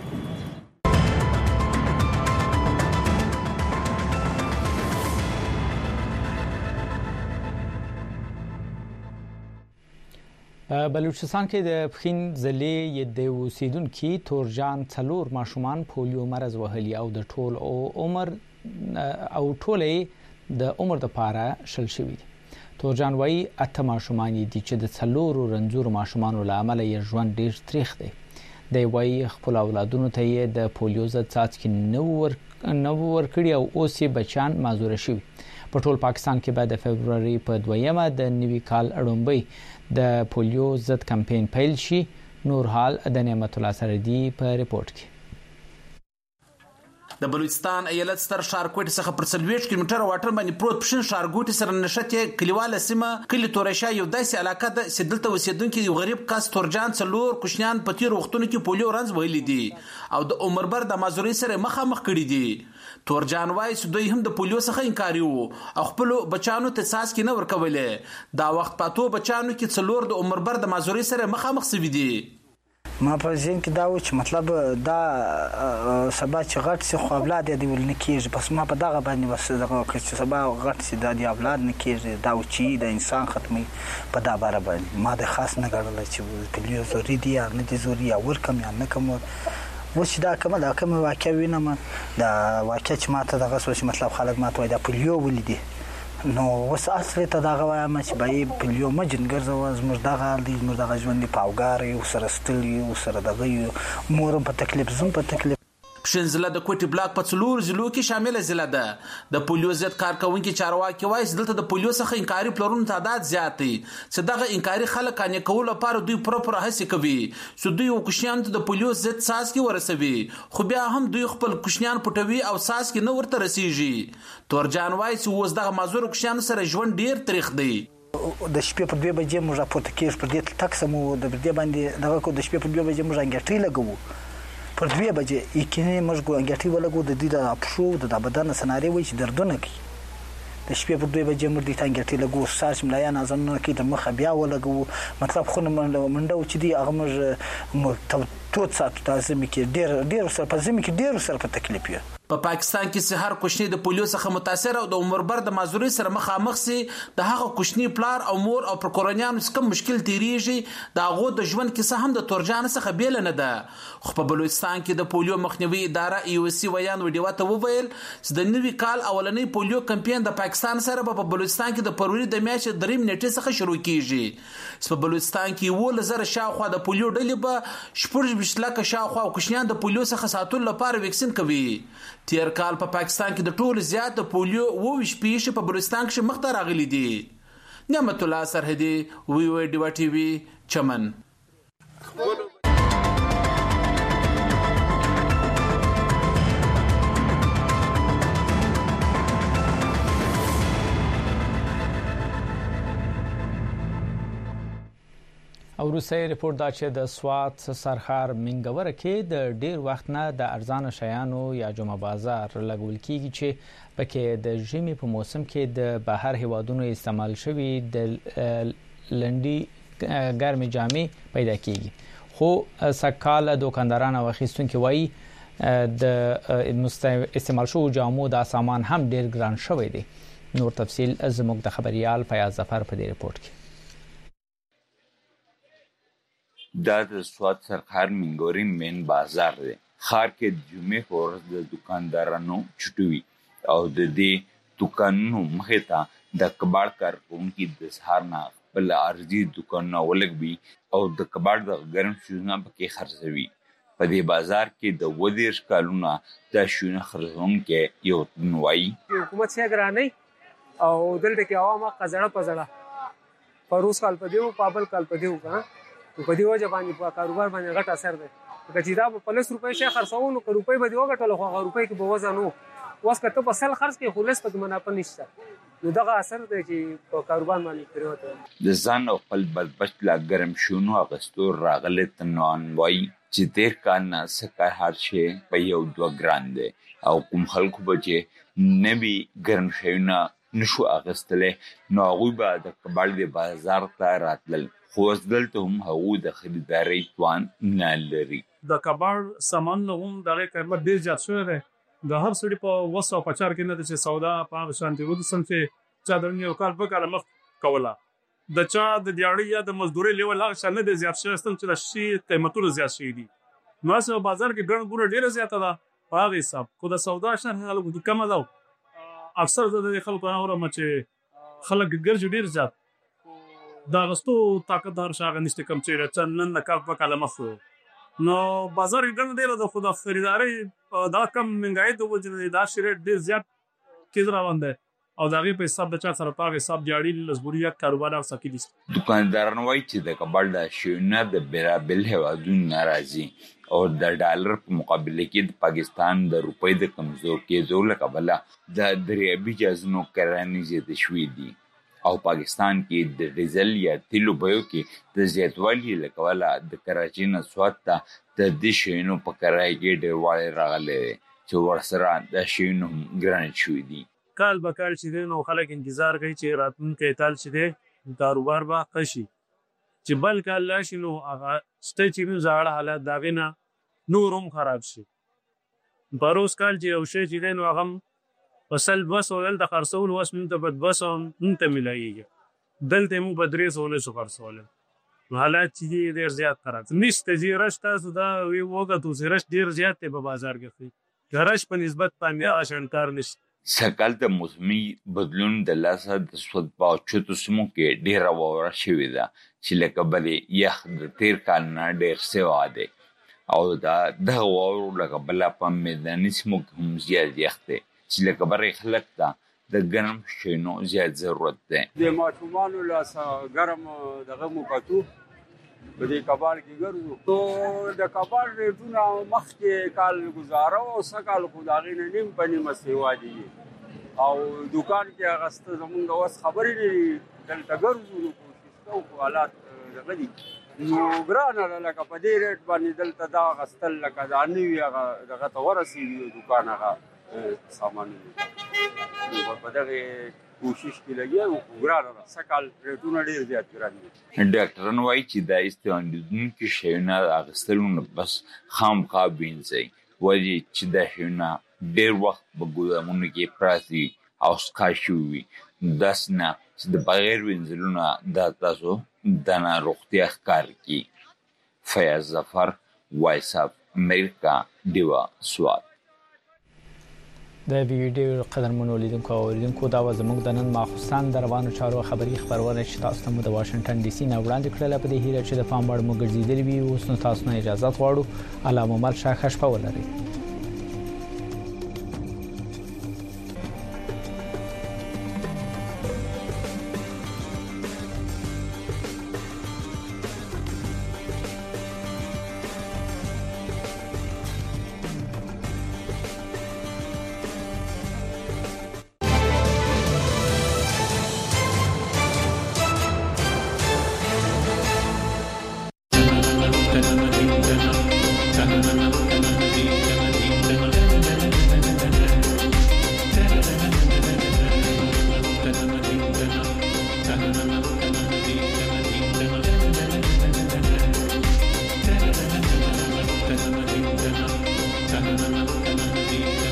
بلوچستان کې د پخین ضلع د اوسیدونکو تورجان څلور ماشومان پولیو مرض وهلي او د ټول عمر او ټولې د عمر د پاره شل شوی دي. تورجان وایي اته ماشومان دي چې د څلور رنځور ماشومانو له امله یې ژوند ډیر تریخ دی. دی وایي خپل اولادونو ته یې د پولیو ضد څاڅکي نه ور نه ورکړي او اوس یې بچان معذور شوي. په ټول پاکستان کې به د فبرवरी په دویمه د نوي کال اړومبۍ د پولیو ضد کمپاین پیل شي. نور حال د نعمت الله سردي په ریپورت کې. د بلوچستان ایالت ستر ښارګوټي څخه پر څلوېښت کیلومتره واټن باندې پروت پښین ښارګوټي سره نشته کلیواله سیمه کلی تورشا یو داسې علاقه ده چې دلته اوسیدونکو یو غریب کس تورجان څلور کوشنیان په تیر وختونو کې پولیو رنځ ویلي دي او د عمربر د مازوري سره مخامخ کړي دي. تورجان وایي چې دوی هم د پولیو څخه انکار وو او خپل بچانو ته څاڅکي نه ورکولې. دا وخت پاتو بچانو کې څلور د عمربر د مازوري سره مخامخ سوي دي. ما په ځین کې دا و چې مطلب دا سبا چې غټ سي خو اولاد دی ولنه کېږي بس ما په دغه باندې بس دغه چې سبا غټ سي د اولاد نه کېږي دا و چې د انسان ختمي په دا بار باندې ما د خاص نه غړل چې پولیو زوري دی یا نه دي زوري یا ور کم یا نه کم وش دا کومه دا کومه واقع وینم دا واقع چې ما ته دغه سوچ مطلب خلک ما ته دا پولیو ولیدي نو وس اصل ته دا وایم چې به پولیو مجن ګرځو زموږ دغه دی زموږ دغه ژوند په اوګار یو سره ستل یو سره دغه مور په تکلیف زم په تکلیف. پښین ضلع د کوټي بلاک په څلور ضلعو کې شامل ضلع ده. د پولیو ضد کارکونکو چارواکي وایي دلته د پولیو څخه انکاري پلرونو تعداد زیات دی چې دغه انکاري خلک کانې کول لپاره دوی پروپر هڅه کوي چې دوی وکښیان ته د پولیو ضد څاڅکي ورسوي خو بیا هم دوی خپل کوشنیان پټوي او څاڅکي نه ورته رسیږي. تورجان وایي چې اوس دغه مازور کوشنیان سره ژوند ډیر تریخ دی. د شپې په دوه بجې موږ راپورته کېږو پر دې تکسمو د دې باندې دغه کو د شپې په دوه بجې موږ انګټي لګو پر دوه بجې یقیني موږ انګټي ولګو د دې د اپشو د بدن سناري وای چې دردونه کوي د شپې په دوه بجې موږ د انګټي لګو ساس ملایان ازن کې د مخ بیا ولګو مطلب خو منډه چې دی هغه موږ ټوت سات تاسو مې کې ډیر ډیر سره په زمي کې ډیر سره په تکلیف یو. په پاکستان کې سه هر کوشنی د پولیو څخه متاثر او د عمر بر د مازوري سره مخامخ سي د هغه کوشنی پلار او مور او پر کورنیانو څخه مشکل تیریږي د هغه د ژوند کې سه هم د تورجان څخه بیل نه ده خو په بلوچستان کې د پولیو مخنیوي اداره ای او سی ویان ویډیو ته وویل چې د نوي کال اولنۍ پولیو کمپاین د پاکستان سره په بلوچستان کې د فروری د میاشتې دریم نیټې څخه شروع کیږي په بلوچستان کې ول زر شاوخوا د پولیو ډلې به شپږ ویشت لکه شاوخوا کوشنیان د پولیو څخه ساتلو لپاره ویکسین کوي تیر کال په پا پاکستان کې د ټولو زیات د پولیو وویش پیښې په بلوچستان کې مخ ته راغلي دي نعمت الله سرحدي وی وی ډیوا ټي وي چمن او روسي ریپورت دا چې د سوات سرخار منګور کې د ډیر وخت نه د ارزانه شیانو یا جمعه بازار لګول کیږي چې پکې د ژمي په موسم کې د بهر هیوادونو استعمال شوی د لنډي ګرمي جامې پیدا کیږي خو سکهال دکانداران او اخیستونکو وایي د استعمال شوی جامو دا سامان هم ډیر ګران شوی دی نور تفصيل زموږ د خبريال فیاض ظفر په دې ریپورت کې دا د سوات سرخار منګوري مین بازار دی خار کې د جمعې په ورځ د دکاندارانو چټوي او د دې دکانونو مخې ته د کباړ کارکونکي د سهار نه بل ارزي دکانونه ولګوي او د کباړ د ګرم شوزونه پکې خرڅوي په دې بازار کې د ودیش کالونه د شونه خرڅونکي یو نوای حکومت څنګه ګراني او دلته کې عوامه قزړه پزړه پروس کال په دیو پابل کال په دیو کا په دې وجه باندې په کاروبار باندې غټ اثر دی چې دا په پنځه روپۍ شي خرڅو نو روپۍ به دی وګټل خو هغه روپۍ کې به وزن نو واس کته په سل خرڅ کې خلاص په منافع نشته نو دغه اثر دی چې په کاروبار باندې پریوته د ځان او خپل بدبخت لا ګرم شونو اغستور راغله تنوان وای چې تیر کال نه سکه هر شي په یو دوه ګران دی او کوم خلکو بچي نبی ګرم شونه نشو اغستله نو هغه به د کباړ دی بازار ته راتلل خو دلته هم هغه د خریداري توان نه لري د کباړ سامان هم دغه قیمت ډیر زیات شوی دی د هر سړي په وسو په چار کې نه د سودا په شانتي ود سم چې چا د یو کال په کال مخ کوله د چا د دیاړي یا د مزدوري لیول هغه شنه د زیات شوی ستم چې د شي قیمتونه زیات شي دي نو اسه بازار کې ګڼ ګوره ډیره زیاته ده په هغه حساب کو د سودا شنه خلکو کم ده اکثر د خلکو نه اورم چې خلک ګرځي ډیر زیات دا غستو طاقتدار شاغه نشته کم چې چنن نه کال په کال مخ نو بازار ګڼ ډیره د خدا خریداري دا کم منګای د وجه دا شری ډیر زیات کیز روان ده او دغه په حساب د چا سره په حساب جاړي لزبوري کاروبار او سکی دي دکانداران وایي چې د کباړ د شونه د بیرابل هوادون ناراضي او د ډالر په مقابله کې د پاکستان د روپۍ د کمزور کېدو له کبله د دریابي جازونو کرانې زیات شوې دي او پاکستان کې د ډیزل یا تیلو بیو کې د زیاتوالي له کبله د کراچۍ نه سوات ته د دې شینو په کرای کې ډېر واړې راغلي چې ورسره د شینو ګران شوې دي کال به کال چې نو خلک انتظار کوي چې راتلونکي کال چې دی کاروبار به قشي چې بل کال لاشي نو هغه ست چې زاړه حالات داغه نه نورم خراب شي بروز کال چې او شي چې نو هغه وصل بس ول د خرڅول واس من ته بد بس هم ته ملایږي دلته مو بدرې سول شو خرڅول حالات چې ډیر زیات خراب نشته چې رشتہ سودا وی وګه تو سرش ډیر زیات په بازار کې غرش په نسبت باندې آشنکار نشته سکل د موسمي بدلون د لاسه د سود په چتو سمو کې ډیر وره شوې ده چې لکه بلې یخ د تیر کال نه ډیر سوا ده او دا د وره لکه بل په میداني سمو هم زیات یخ ده چې لکه برې خلک ته د ګرم شینو زیات ضرورت ده د ماشومانو لاسه ګرم دغه مو کتو په دې کباړ کې ګرځو تو د کباړ ریټونه مخکې کال گزاره او سکال خدای نه نیم پنی مسیوا دي او دکان کې غسته زمونږ اوس خبرې لري دلته ګرځو کوشش کوو حالات دغه دي نو ګرانه لکه په دې ریټ باندې دلته دا غستل لکه دا نوی هغه دغه ته ورسېږي دکان هغه سامان نو په دغه کوشش کې لګي او ګرانه سکال ریټونه ډیر زیات ګران دي ډاکټران وایي چې دا استعمالونکي شیونه اغستلونه بس خام خا بینځي وایي چې دا شیونه ډېر وخت په ګودامونو کې پراته او ښکا شوي داسې نه چې د بغیر وینځلو نه دا تاسو د ناروغتیا ښکار کړي. فیاض ظفر، وایس اف امریکا، ډیوا سوات. د ویډیو قدرمنو لیدونکو او اوریدونکو دا و زموږ د نن ماخوستن د روانو چارو خبري خبرونه چې تاسو ته مو د واشنگټن ډي سي نه وړاندې کړل. په دې هیله چې د پام وړ مو ګرځېدلې وي. اوس نو تاسو نه اجازه غواړو. علامه مل شاه خشپه ولري. Thank you.